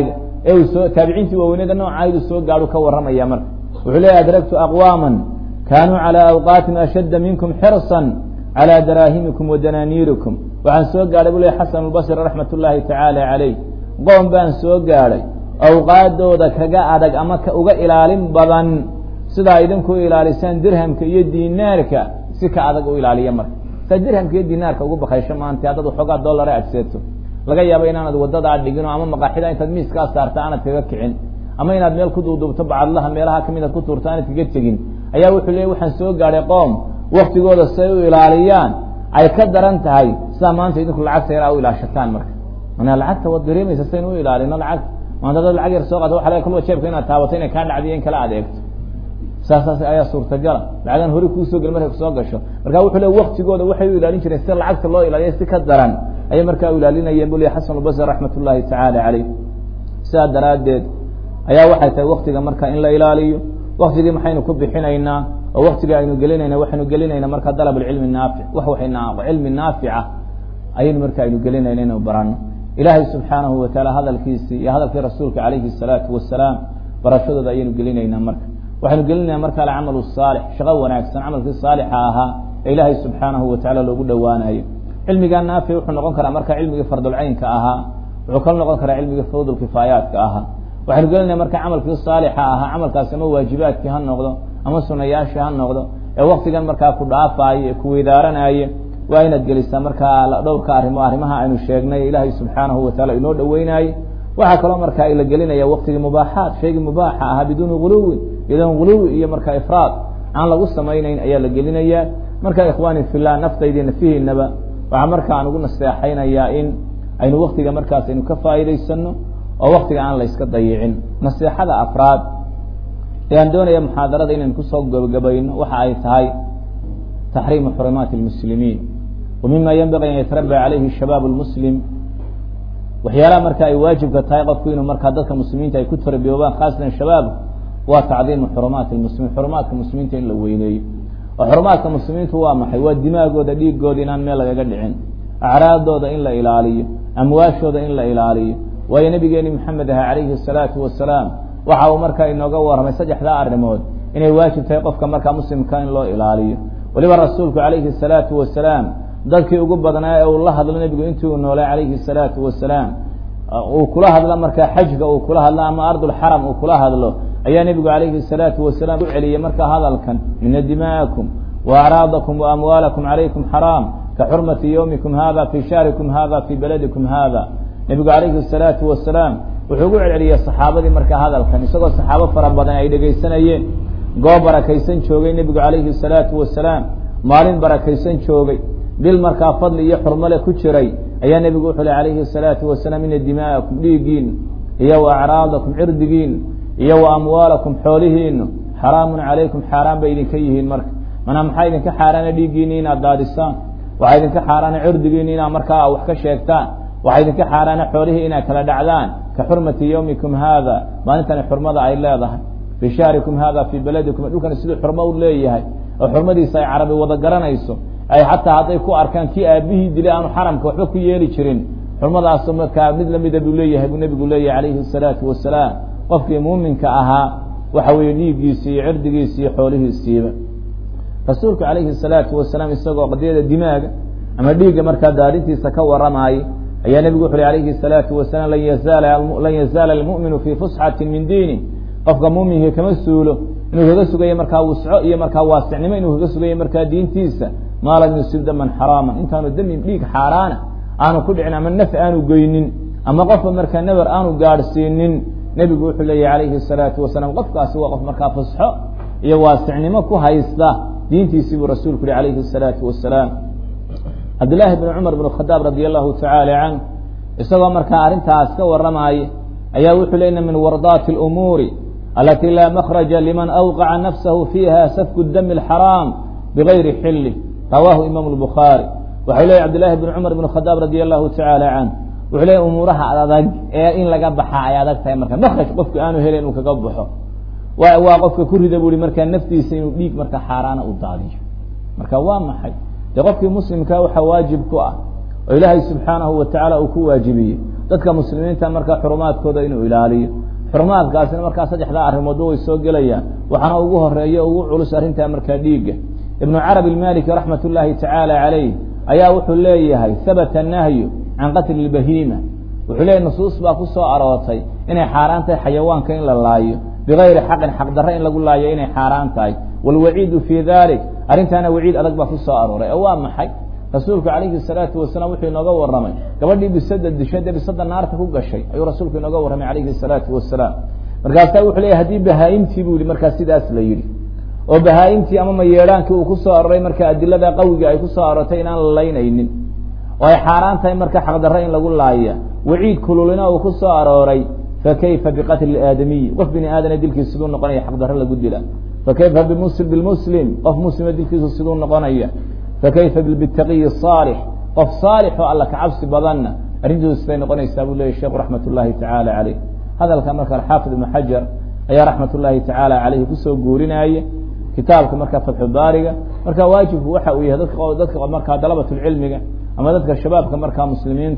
ee soo taabiciintii waaweynada noocaaydu soo gaadho ka waramaya marka wuxuu leeyahay adraktu aqwaaman kaanuu calى awqaatin ashadda minkum xirsan calى daraahimikum wa danaaniirikum waxaan soo gaadhay buu leeyahay xasan albasri raxmat ullaahi tacaala calayh qoom baan soo gaadhay awqaadooda kaga adag ama ka uga ilaalin badan sidaa idinku ilaalisaan dirhamka iyo dinaarka si ka adag u ilaaliya marka saa dirhamka iyo dinaarka ugu bakaysho maanta haddaad waxoogaa dollar adseeto laga yaabo inaanad waddadaa dhigino ama maqaaxida intaad miiskaa saarta aanad kaga kicin ama inaad meel ku duuduubto bacadlaha meelaha kamid aad ku tuurto aanad kaga tegin ayaa wuxuu leeyahy waxaan soo gaadhay qoom waktigooda say u ilaaliyaan ay ka daran tahay sidaa maanta idinku lacagta yar a u ilaashataan marka manaa lacagta waad dareemaysa saynu u ilaalino lacagta maanta dad lacag yar soo qaata waxa laga kulba jeebka inaad taabato inay kaa dhacdiyo in kala adeegto saasaas ayaa suurtagala lacagan hore kuusoo geli markay kusoo gasho marka wuxuu le waktigooda waxay u ilaalin jireen sida lacagta loo ilaaliya si ka daran ayay markaa u ilaalinayeen bu le xasan albasri raxmat ullaahi tacaala caleyh sidaa daraaddeed ayaa waxay tahay waktiga marka in la ilaaliyo waktigii maxaynu ku bixinaynaa oo waktiga aynu gelinayna waxaynu gelinaynaa marka dalab alcilmi naafic wax waxayna cilmi naafica ayaynu marka aynu gelinayna inaynu barano ilaahay subxaanahu watacaala hadalkiisii iyo hadalkii rasuulka calayhi الsalaatu wasalaam barashadooda ayaynu gelinaynaa marka waxaynu gelinayna marka alcamal الصaalix shaqo wanaagsan camalkii saalixa ahaa ee ilaahay subxaanahu watacaala loogu dhowaanayo cilmiga naafic wuxuu noqon karaa marka cilmigii fardulcaynka ahaa wuxuu kala noqon karaa cilmigii fawdulkifaayaadka ahaa waxaynu gelinaya marka camalkii saalixa ahaa camalkaasi ama waajibaadkii ha noqdo ama sunayaashii ha noqdo ee waktigan markaa ku dhaafaayo ee ku weydaaranaaye waa inaad gelisaa markaa dhowrka arimo arrimaha aynu sheegnay ilaahay subxaanahu wataala inoo dhoweynaayey waxaa kaloo markaa la gelinaya waktigii mubaaxaat shaygii mubaaxa ahaa biduuni guluwin iyadoon guluwi iyo markaa ifraad aan lagu samaynayn ayaa la gelinayaa marka ikhwaani fillah naftaydi nafihiinaba waxaa marka aan ugu naseexaynayaa in aynu waktiga markaas aynu ka faa'iidaysano oo waktiga aan la iska dayicin naseexada afraad ee aan doonaya muxaadarada inaynu kusoo gabagabayno waxa ay tahay taxriimu xurumaati اlmuslimiin wa mima yenbagii an yatarabba calayhi shabaab اlmuslim waxyaalaha marka ay waajibka tahay qofku inuu markaa dadka muslimiinta ay ku tarbiyoobaan khaasatan shabaabka waa tacdiimu xurumaati lmuslimiin xurumaadka muslimiinta in la weyneeyo oo xurumaadka muslimiintu waa maxay waa dimaagooda dhiigooda inaan meel lagaga dhicin acraadooda in la ilaaliyo amwaashooda in la ilaaliyo waayo nabigeeni maxamed aha calayhi الsalaatu wasalaam waxa uu markaa inooga warramay saddexdaa arrimood inay waajib tahay qofka markaa muslimka in loo ilaaliyo waliba rasuulku calayhi الsalaatu wasalaam dadkii ugu badnaa ee uu la hadlo nebigu intii uu noolay calayhi الsalaatu wasalaam uu kula hadlo markaa xajga uu kula hadlo ama ardulxaram uu kula hadlo ayaa nebigu calayhi الsalaatu wasalaam u celiyey markaa hadalkan ina dima'akum waacraadakum waamwaalakum calaykum xaraam ka xurmati yowmikum hada fii shahrikum hada fii baladikum hada nebigu calayhi الsalaatu wasalaam wuxuu ugu celceliyey saxaabadii markaa hadalkan isagoo saxaabo fara badan ay dhegaysanayeen goob barakaysan joogay nebigu calayhi الsalaatu wasalaam maalin barakaysan joogay bil markaa fadli iyo xurmole ku jiray ayaa nebigu wuxuu le calayhi الsalaatu wasalaam ina dima'akum dhiigiin iyo wa acraadakum cirdigiin iyo wa amwaalakum xoolihiinu xaraamun calaykum xaaraan bay idinka yihiin marka manaa maxaa idinka xaaraana dhiiggiini inaad daadisaan waxaa idinka xaaraana cirdigiini inaad markaa wax ka sheegtaan waxaa idinka xaaraana xoolihii inaad kala dhacdaan ka xurmati yowmikum hada maalintani xurmada ay leedahay fii shahrikum hada fii baladikum dhulkani siduu xurmo u leeyahay oo xurmadiisa ay carabi wada garanayso ay xataa hadday ku arkaan kii aabihii dilay aanu xaramka waxba ku yeeli jirin xurmadaasu markaa mid lamida buu leeyahay buu nebigu leeyahay calayhi الsalaatu wasalaam qofkii muuminka ahaa waxa weeye dhiiggiisi iyo cirdigiisi iyo xoolihiisiiba rasuulku calayhi الsalaatu wasalaam isagoo qadiyada dimaaga ama dhiigga markaa daadintiisa ka waramaayay ayaa nebigu wuxu uhi alayhi الsalaatu wasalaam lan yazaala lan yazaala almu'minu fii fusxati min diini qofka muuminka kama suulo inuu kaga sugayo markaa wusco iyo markaa waasicnimo inuu kaga sugayo markaa diintiisa maa lam yusib daman xaraama intaanu dami dhiig xaaraana aanu ku dhicin ama naf aanu goynin ama qofba markaa nabar aanu gaadhsiinin nebigu wuxuu leeyahy calayhi الsalaatu wasalaam qofkaasi waa qof markaa fusxo iyo waasicnimo ku haysta diintiisii buu rasuulku yihi calayhi الsalaatu wasalaam cabdillaahi bn cumar bn khadaab radi allahu tacaala canh isagoo markaa arrintaas ka waramaaya ayaa wuxuu le ina min wardaati اlumuuri alati laa makhraja liman awqaca nafsahu fiiha safku dami اlxaraam bigayri xili rawaahu imaamu اlbukhaari waxau leeyay cabdillahi bn cumar bn khadaab radi allahu tacaala canh wuxuu leeyay umuuraha adag ee in laga baxa ay adag tahay marka makraj qofka aanu helen inuu kaga baxo waa qofka ku rida bu i markaa naftiisa inuu dhiig marka xaaraana u daadiyo marka waa maxay dee qofkii muslimka waxaa waajib ku ah oo ilaahay subxaanahu watacaala uu ku waajibiyey dadka muslimiinta marka xurumaadkooda inuu ilaaliyo xurumaadkaasina markaa saddexda arrimood way soo gelayaan waxaana ugu horeeya ugu culus arrinta marka dhiiga ibnu carabi al-maliki rahmatullahi ta'ala alayhi ayaa wuxuu leeyahay sabata nahyu can qatl al-bahima wuxuu leeyahay nusuus baa ku soo aroortay inay xaaraan tahay xayawaanka in la laayo bigayri xaqin xaq darro in lagu laayo inay xaaraan tahay wal waciidu fi dhalik arintana waciid adag baa ku soo arooray oo waa maxay rasuulku calayhi salaatu wasalaam wuxuu inooga waramay gabadhii bisada dishada bisada naarta ku gashay ayuu rasuulku inooga waramay calayhi salaatu wasalaam markaas wuxuu leeyahay hadii bahaayimtii buu markaas sidaas la yiri oo bahaayimtii ama mayeeraanki uu ku soo aroray marka adilada qawiga ay ku soo aroortay inaan la laynaynin oo ay xaaraan tahay marka xaq darro in lagu laaya waciid kululina uu ku soo arooray فكيف بقتل الآدمي قف بني آدم دلك السدون نقنية حق ظهر لقدلا فكيف بالمسلم بالمسلم قف مسلم دلك السدون نقنية فكيف بالتقي الصالح قف صالح وعلى كعبس بضنا أريده السلين نقنية سابوا الله الشيخ رحمة الله تعالى عليه هذا الكلام الحافظ ابن حجر أي رحمة الله تعالى عليه كسو قورنا أي كتابك مركا فتح البارقة مركا واجب وحوي هذا ذلك مركا طلبة العلم أما ذلك الشباب كمركا مسلمين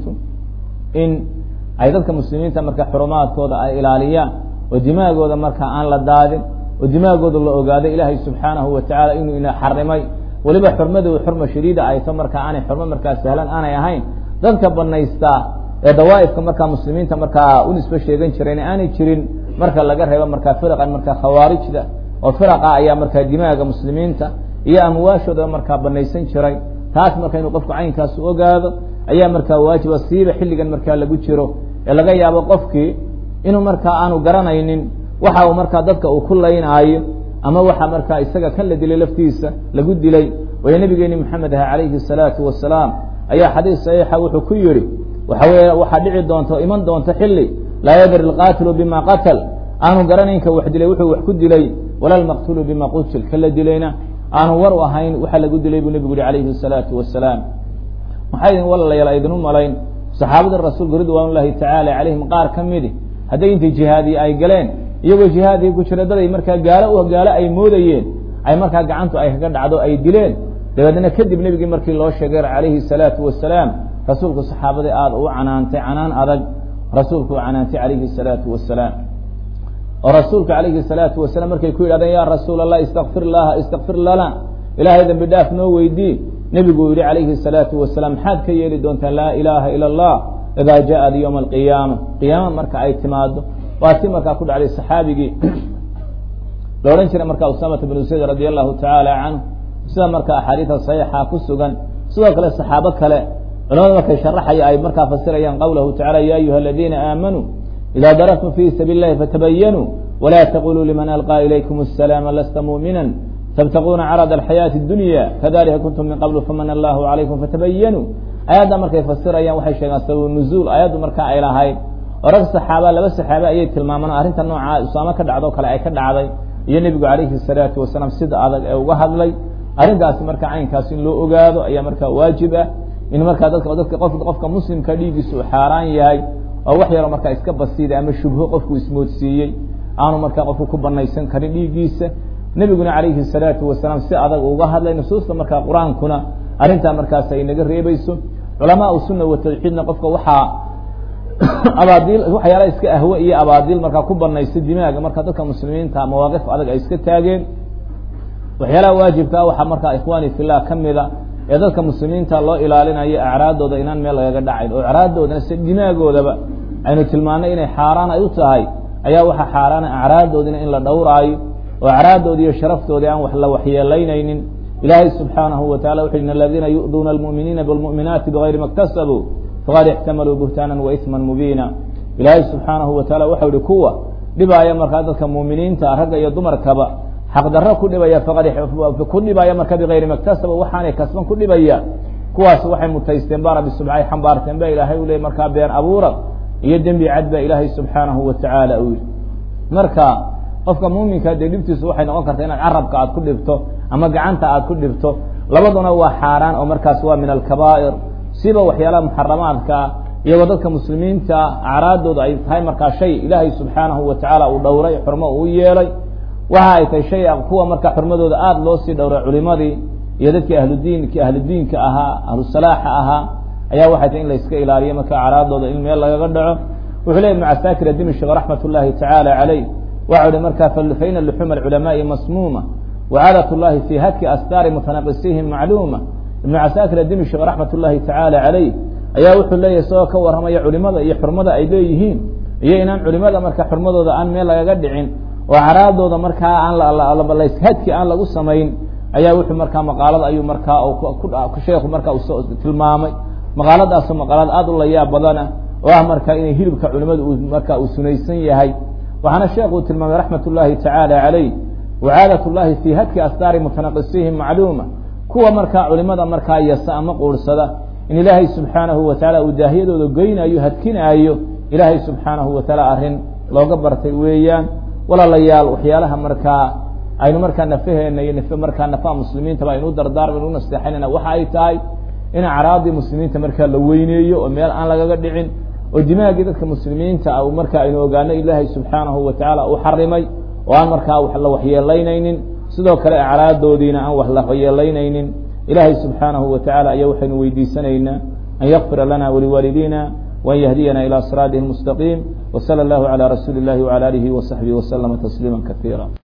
إن ay dadka muslimiinta marka xurumaadkooda ay ilaaliyaan oo dimaagooda marka aan la daadin oo dimaagooda la ogaado ilaahay subhanahu wa ta'ala inuu ina xarimay waliba xurmadu xurmo shadiida ay tahay marka aanay xurmo marka sahlan aanay ahayn dadka banaysta ee dawaa'ifka marka muslimiinta marka u nisba sheegan jireen aanay jirin marka laga reebo marka firqan marka khawaarijda oo firqa ayaa marka dimaaga muslimiinta iyo amwaashooda marka banaysan jiray taas marka inuu qofku caynkaas u ogaado ayaa marka waajib asiiba xilligan marka lagu jiro ee laga yaabo qofkii inuu marka aanu garanaynin waxa uu marka dadka uu ku leeyahay ama waxa marka isaga kan la dilay laftiisa lagu dilay oo nabigeena Muhammad alayhi salatu wasalaam ayaa xadiis saxiix wuxuu ku yiri waxa weeye waxa dhici doonto iman doonto xilli la yadri al-qatil bima qatal aanu garanaynka wax dilay wuxuu wax ku dilay wala al-maqtul bima qutil kala dilayna aanu war u ahayn waxa lagu dilay buu nabigu alayhi salatu wasalaam maxay wala yala idin malayn saxaabada rasuulka ridwanullahi ta'ala alayhim qaar kamidi haday intii jihaadi ay galeen iyagoo jihaadi ku jira dad ay marka gaalo oo gaalo ay moodayeen ay marka gacantu ay kaga dhacdo ay dileen dabadna kadib nabiga markii loo sheegay alayhi salatu wasalaam rasuulku saxaabada aad u canaantay canaan adag rasuulku canaantay alayhi salatu wasalaam oo rasuulku alayhi salatu wasalaam markay ku yiraahdeen ya rasuulallah istaghfir laha istaghfir lana ilaahay dambi dhaaf noo weydii nabigu yiri alayhi salatu wasalaam xad ka yeeli doonta la ilaaha illa allah ida jaa yawm alqiyamah qiyamah marka ay timaado waati marka ku dhacay saxaabigi looran jiray marka Usama ibn Zayd radiyallahu ta'ala anhu sida marka ahadiith sahiha ku sugan sidoo kale saxaabo kale culimada markay sharaxay ay marka fasirayaan qowluhu ta'ala ya ayyuhalladhina aamanu idha daratum fi sabilillahi fatabayyanu wa la taqulu liman alqa ilaykum assalama lasta mu'minan تبتغون عرض الحياة الدنيا كذلك كنتم من قبل فمن الله عليكم فتبينوا آيات مركا يفسر أيام وحي شيئا سوى النزول آيات مركا إلى هاي ورق الصحابة لبس الصحابة أيات المامنا أرنت النوع أسامة كدعضو كلا أي كدعضي ينبي عليه الصلاة والسلام سيد عضل وهذا لي أرنت أس مركا عين كاسين لو أقادو أي مركا واجبة إن مركا ذلك وذلك قفل قفك مسلم كليجي سحاران ياي أو وحي مركا إسكب السيدة أما الشبه قفك اسموت سيي أنا مركا قفك كبر نيسان كليجيسه nabiguna calayhi salaatu wasalaam si adag uga hadlay nusuusta marka quraankuna arinta markaas ay naga reebayso culamaa sunna wa tawxiidna qofka waxa abaadil waxa yara iska ahwa iyo abaadil marka ku banaysa dimaaga marka dadka muslimiinta mawaaqif adag ay iska taageen waxyaala waajibka waxa marka ikhwaani fillah kamida ee dadka muslimiinta loo ilaalinayo acraadooda inaan meel laga dhacayn oo acraadoodana si dimaagoodaba aynu tilmaanay inay xaaraan ay u tahay ayaa waxa xaaraan acraadoodina in la dhowraayo وأعراضه وشرفته عن وحلا وحيالين إلهي سبحانه وتعالى وحين الذين يؤذون المؤمنين بالمؤمنات بغير ما اكتسبوا فقد احتملوا بهتانا وإثما مبينا إلهي سبحانه وتعالى وحول قوة لبا يمر هذا كمؤمنين تأرق يضمر كبا حق درى كل بيا فقد كل بيا يمر بغير ما اكتسبوا وحاني كسبا كل بيا كواس وحي متيستنبار بالسبعي حنبار تنبا إلهي ولي مركب بين أبورا يدن بعدب إلهي سبحانه وتعالى مركب qofka muuminka dibtiisu waxay noqon kartaa inaad arabka aad ku dhibto ama gacanta aad ku dhibto labaduna waa xaraan oo markaas waa min al-kabaa'ir siba waxyaalaha muharramaadka iyo dadka muslimiinta acraadooda ay tahay markaa shay ilaahay subhanahu wa ta'ala uu dhowray xurmo uu yeelay waxa ay tahay shay kuwa markaa xurmadooda aad loo sii dhowray culimadii iyo dadkii ahlu diinka ahlu diinka ahaa ahlu salaaha ahaa ayaa waxay tahay in la iska ilaaliyo marka acraadooda in meel lagaga dhaco wuxuu leeyahy ibnu casaakir dimashq raxmat ullahi tacaala calayh waxau hi markaa faina luxuuma alculamaai masmuuma wacaadat llahi fii hadki astaari mutanaqisihim macluuma ibnu casaakir dimashq raxmat ullahi tacaala calayh ayaa wuxuu leeyahy isagoo ka warramaya culimada iyo xurmada ay leeyihiin iyo inaan culimada marka xurmadooda aan meel lagaga dhicin oo acraadooda markaa aan layshadki aan lagu samayn ayaa wuxuu markaa maqaalada ayuu markaa sheekhu markaa tilmaamay maqaaladaasoo maqaalad aad u layaab badana oo ah markaa inay hilibka culimada markaa uu sunaysan yahay waxaana sheekhu tilmaamay raxmat ullahi tacaala calayh wacaadat llahi fii hadki astaari mutanaqisihim macluuma kuwa markaa culimada markaa yasa ama quursada in ilaahay subxaanahu watacaala uu daahiyadooda goynaayo hadkinaayo ilaahay subxaanahu watacaala arrin looga bartay weeyaan walaalayaal waxyaalaha markaa aynu markaa nafaheena iyo naf markaa nafaha muslimiintaba aynu u dardaarman u nasteexanayna waxa ay tahay in acraadii muslimiinta markaa la weyneeyo oo meel aan lagaga dhicin oo dimaagii dadka muslimiinta ah marka aynu ogaano ilaahay subxaanahu watacaala u xarimay oo aan markaa wax la waxyeelaynaynin sidoo kale acraadoodiina aan wax la waxyeelaynaynin ilaahay subxaanahu watacaala ayaa waxaynu weydiisanaynaa an yakfira lana waliwaalidina وأن يهدينا إلى صراطه المستقيم وصلى الله على رسول الله وعلى آله وصحبه وسلم تسليما كثيرا.